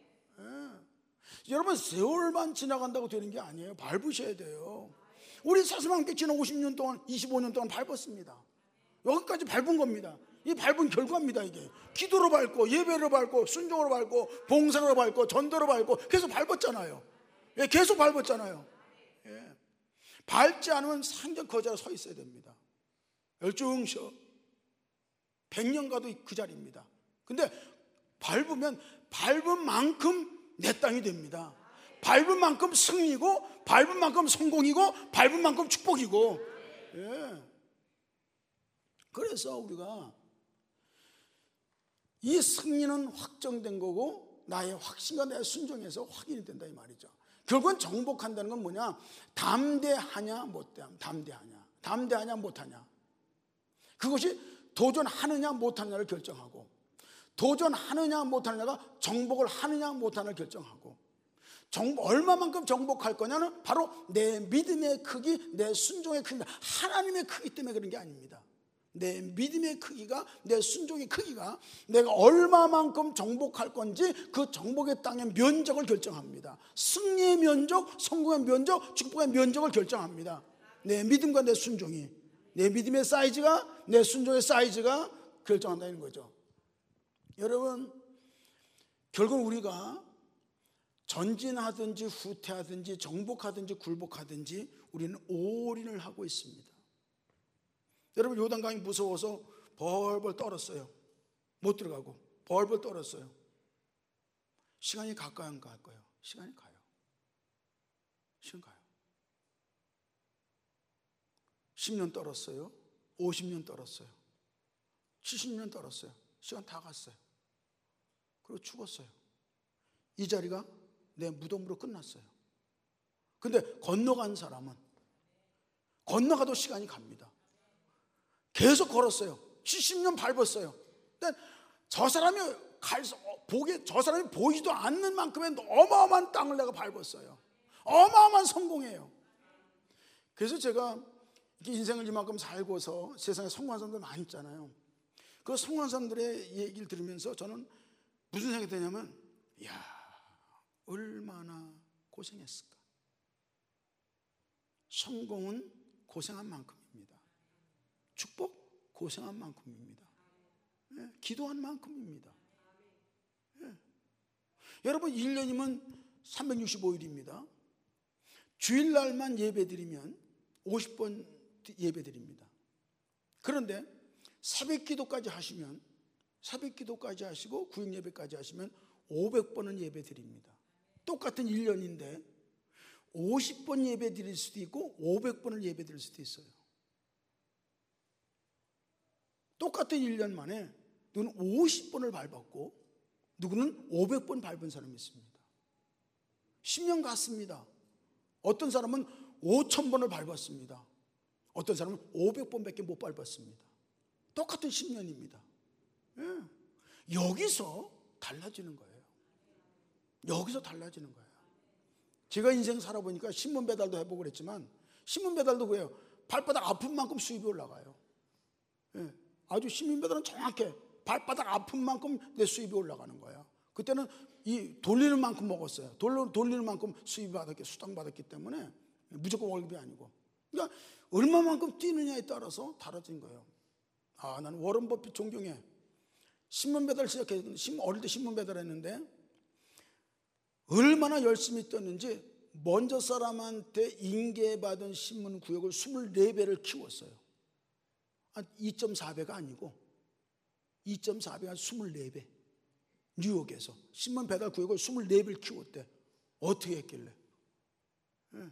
여러분 세월만 지나간다고 되는 게 아니에요. 밟으셔야 돼요. 우리 사슴과 함께 지난 오십 년 동안, 이십오 년 동안 밟았습니다. 여기까지 밟은 겁니다. 이 밟은 결과입니다. 이게 기도로 밟고 예배로 밟고 순종으로 밟고 봉사로 밟고 전도로 밟고 계속 밟았잖아요. 예, 계속 밟았잖아요. 예. 밟지 않으면 상전 거자로 서 있어야 됩니다. 열중셔 백 년 가도 그 자리입니다. 근데 밟으면 밟은 만큼 내 땅이 됩니다. 밟은 만큼 승리고, 밟은 만큼 성공이고, 밟은 만큼 축복이고. 예. 그래서 우리가 이 승리는 확정된 거고 나의 확신과 내 순종에서 확인이 된다 이 말이죠. 결국은 정복한다는 건 뭐냐? 담대하냐 못하냐, 담대하냐, 담대하냐 못하냐. 그것이 도전하느냐 못하느냐를 결정하고, 도전하느냐 못하느냐가 정복을 하느냐 못하느냐를 결정하고, 정복, 얼마만큼 정복할 거냐는 바로 내 믿음의 크기, 내 순종의 크기입니다. 하나님의 크기 때문에 그런 게 아닙니다. 내 믿음의 크기가, 내 순종의 크기가 내가 얼마만큼 정복할 건지 그 정복의 땅의 면적을 결정합니다. 승리의 면적, 성공의 면적, 축복의 면적을 결정합니다. 내 믿음과 내 순종이, 내 믿음의 사이즈가, 내 순종의 사이즈가 결정한다는 거죠. 여러분, 결국 우리가 전진하든지 후퇴하든지 정복하든지 굴복하든지 우리는 올인을 하고 있습니다. 여러분, 요단강이 무서워서 벌벌 떨었어요. 못 들어가고 벌벌 떨었어요. 시간이 가까이 안 갈 거예요. 시간이 가요. 시간 가요. 십 년 떨었어요. 오십 년 떨었어요. 칠십 년 떨었어요. 시간 다 갔어요. 그리고 죽었어요. 이 자리가 내 무덤으로 끝났어요. 근데 건너간 사람은 건너가도 시간이 갑니다. 계속 걸었어요. 칠십 년 밟았어요. 근데 저 사람이 갈, 보기, 저 사람이 보이지도 않는 만큼의 어마어마한 땅을 내가 밟았어요. 어마어마한 성공이에요. 그래서 제가 인생을 이만큼 살고서 세상에 성공한 사람들 많이 있잖아요. 그 성공한 사람들의 얘기를 들으면서 저는 무슨 생각이 드냐면, 이야, 얼마나 고생했을까. 성공은 고생한 만큼입니다. 축복? 고생한 만큼입니다. 예, 기도한 만큼입니다. 예. 여러분, 일 년이면 삼백육십오 일입니다. 주일날만 예배드리면 오십 번 예배드립니다. 그런데 새벽 기도까지 하시면, 새벽 기도까지 하시고 구역 예배까지 하시면 오백 번은 예배드립니다. 똑같은 일 년인데 오십 번 예배 드릴 수도 있고 오백 번을 예배 드릴 수도 있어요. 똑같은 일 년 만에 누구는 오십 번을 밟았고 누구는 오백 번 밟은 사람이 있습니다. 십 년 갔습니다. 어떤 사람은 오천 번을 밟았습니다. 어떤 사람은 오백 번밖에 못 밟았습니다. 똑같은 십 년입니다. 예. 여기서 달라지는 거예요. 여기서 달라지는 거예요. 제가 인생 살아보니까 신문 배달도 해보고 그랬지만, 신문 배달도 그래요. 발바닥 아픈 만큼 수입이 올라가요. 예. 아주 신문 배달은 정확해. 발바닥 아픈 만큼 내 수입이 올라가는 거야. 그때는 이 돌리는 만큼 먹었어요. 돌, 돌리는 만큼 수입 받았기, 수당 받았기 때문에 무조건 월급이 아니고. 그러니까 얼마만큼 뛰느냐에 따라서 달라진 거예요. 아, 나는 워런 버핏 존경해. 신문 배달 시작했는데, 어릴 때 신문 배달했는데 얼마나 열심히 뛰었는지 먼저 사람한테 인계받은 신문 구역을 이십사 배를 키웠어요. 이 점 사 배가 아니고 이 점 사 배가 이십사 배. 뉴욕에서 신문 배달 구역을 이십사 배를 키웠대. 어떻게 했길래? 네.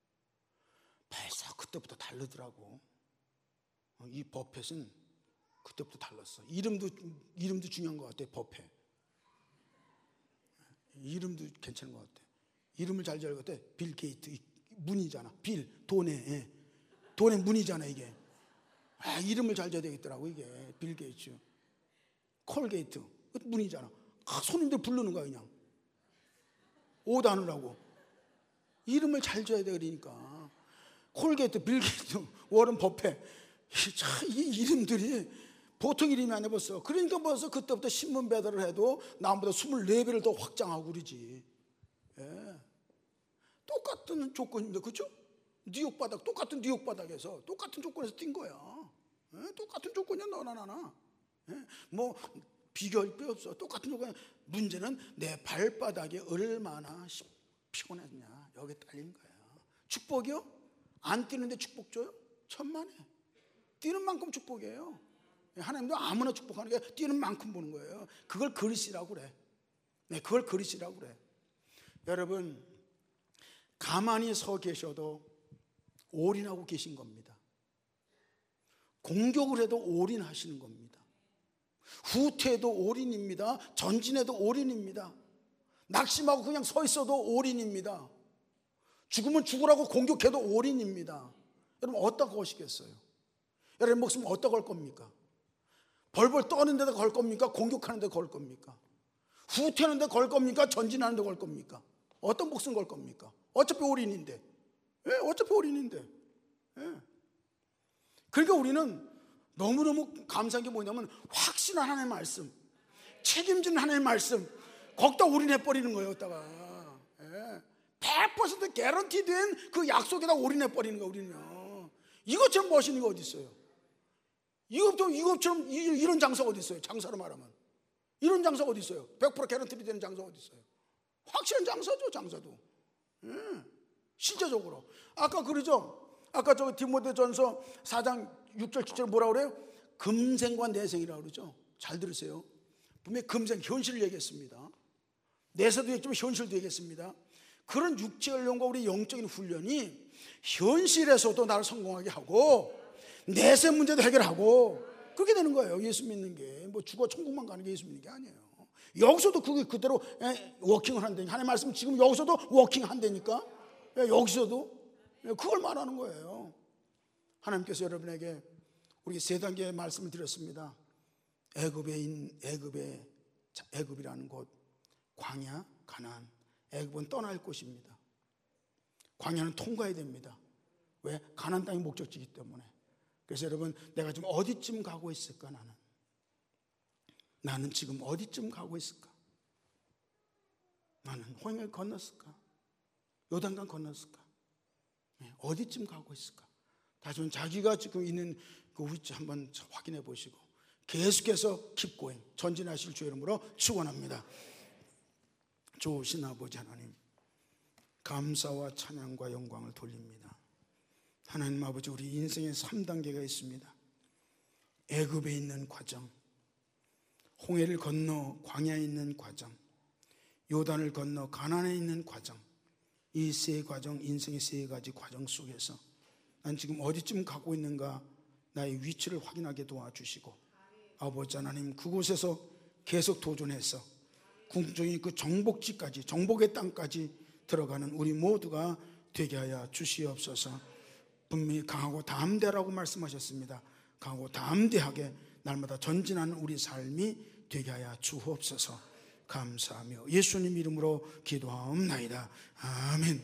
벌써 그때부터 다르더라고. 이 버펫은 그때부터 달랐어. 이름도 이름도 중요한 것 같아. 버펫. 이름도 괜찮은 것 같아. 이름을 잘 지을 것 같아. 빌 게이트. 문이잖아. 빌, 돈의, 예. 돈의 문이잖아 이게. 아, 이름을 잘 지어야 되겠더라고 이게. 빌 게이츠. 콜게이트. 문이잖아. 아, 손님들 부르는 거야 그냥. 오다 하느라고. 이름을 잘 지어야 돼 그러니까. 콜게이트, 빌 게이트, 워런 버핏. 참, 이 이름들이 보통 이름이 아니야 벌써. 그러니까 벌써 그때부터 신문 배달을 해도 남보다 이십사 배를 더 확장하고 그러지. 예. 똑같은 조건인데, 그렇죠? 뉴욕 바닥, 똑같은 뉴욕 바닥에서 똑같은 조건에서 뛴 거야. 예? 똑같은 조건이야 너나 나나. 예? 뭐 비교할 필요 없어. 똑같은 조건. 문제는 내 발바닥에 얼마나 피곤했냐. 여기 딸린 거야. 축복이요? 안 뛰는데 축복 줘요? 천만에. 뛰는 만큼 축복이에요. 하나님도 아무나 축복하는 게 뛰는 만큼 보는 거예요. 그걸 그릇이라고 그래. 네, 그걸 그릇이라고 그래. 여러분, 가만히 서 계셔도 올인하고 계신 겁니다. 공격을 해도 올인하시는 겁니다. 후퇴도 올인입니다. 전진해도 올인입니다. 낙심하고 그냥 서 있어도 올인입니다. 죽으면 죽으라고 공격해도 올인입니다. 여러분 어디다 거시겠어요? 여러분 목숨 어디다 걸 겁니까? 벌벌 떠는 데다 걸 겁니까? 공격하는 데 걸 겁니까? 후퇴하는 데 걸 겁니까? 전진하는 데 걸 겁니까? 어떤 목숨 걸 겁니까? 어차피 올인인데. 예, 어차피 올인인데. 예. 그러니까 우리는 너무너무 감사한 게 뭐냐면 확신한 하나님의 말씀, 책임지는 하나님의 말씀, 거기다 올인해버리는 거예요. 여기다가 예. 백 퍼센트 개런티된 그 약속에다 올인해버리는 거예요. 우리는요. 이것처럼 멋있는 게 어디 있어요? 이것도 이것처럼 이런 장사가 어디 있어요? 장사로 말하면 이런 장사가 어디 있어요? 백 퍼센트 개런티 되는 장사가 어디 있어요? 확실한 장사죠, 장사도. 예. 실제적으로 아까 그러죠. 아까 저 디모데전서 사 장 육 절 칠 절 뭐라 그래요? 금생과 내생이라고 그러죠. 잘 들으세요. 분명히 금생, 현실을 얘기했습니다. 내세도 얘기했지만 현실도 얘기했습니다. 그런 육체의 훈련과 우리 영적인 훈련이 현실에서도 나를 성공하게 하고 내세 문제도 해결하고 그렇게 되는 거예요. 예수 믿는 게 뭐 죽어 천국만 가는 게 예수 믿는 게 아니에요. 여기서도 그게 그대로 워킹을 한다니까. 하나님의 말씀은 지금 여기서도 워킹 한다니까. 여기서도 그걸 말하는 거예요. 하나님께서 여러분에게 우리 세 단계의 말씀을 드렸습니다. 애굽에 있는 애굽의 애굽이라는 곳, 광야, 가나안. 애굽은 떠날 곳입니다. 광야는 통과해야 됩니다. 왜? 가나안 땅이 목적지이기 때문에. 그래서 여러분, 내가 지금 어디쯤 가고 있을까? 나는 나는 지금 어디쯤 가고 있을까? 나는 홍해를 건넜을까? 요단강 건넜을까? 어디쯤 가고 있을까? 다시 한번 자기가 지금 있는 그 위치 한번 확인해 보시고 계속해서 keep going, 전진하실 주 이름으로 축원합니다. 좋으신 아버지 하나님, 감사와 찬양과 영광을 돌립니다. 하나님 아버지, 우리 인생에 삼 단계가 있습니다. 애굽에 있는 과정, 홍해를 건너 광야에 있는 과정, 요단을 건너 가나안에 있는 과정. 이 세 과정, 인생의 세 가지 과정 속에서 난 지금 어디쯤 가고 있는가, 나의 위치를 확인하게 도와주시고, 아버지 하나님, 그곳에서 계속 도전해서 궁극적인 그 정복지까지, 정복의 땅까지 들어가는 우리 모두가 되게 하여 주시옵소서. 분명히 강하고 담대라고 말씀하셨습니다. 강하고 담대하게 날마다 전진하는 우리 삶이 되게 하여 주옵소서. 감사하며 예수님 이름으로 기도하옵나이다. 아멘.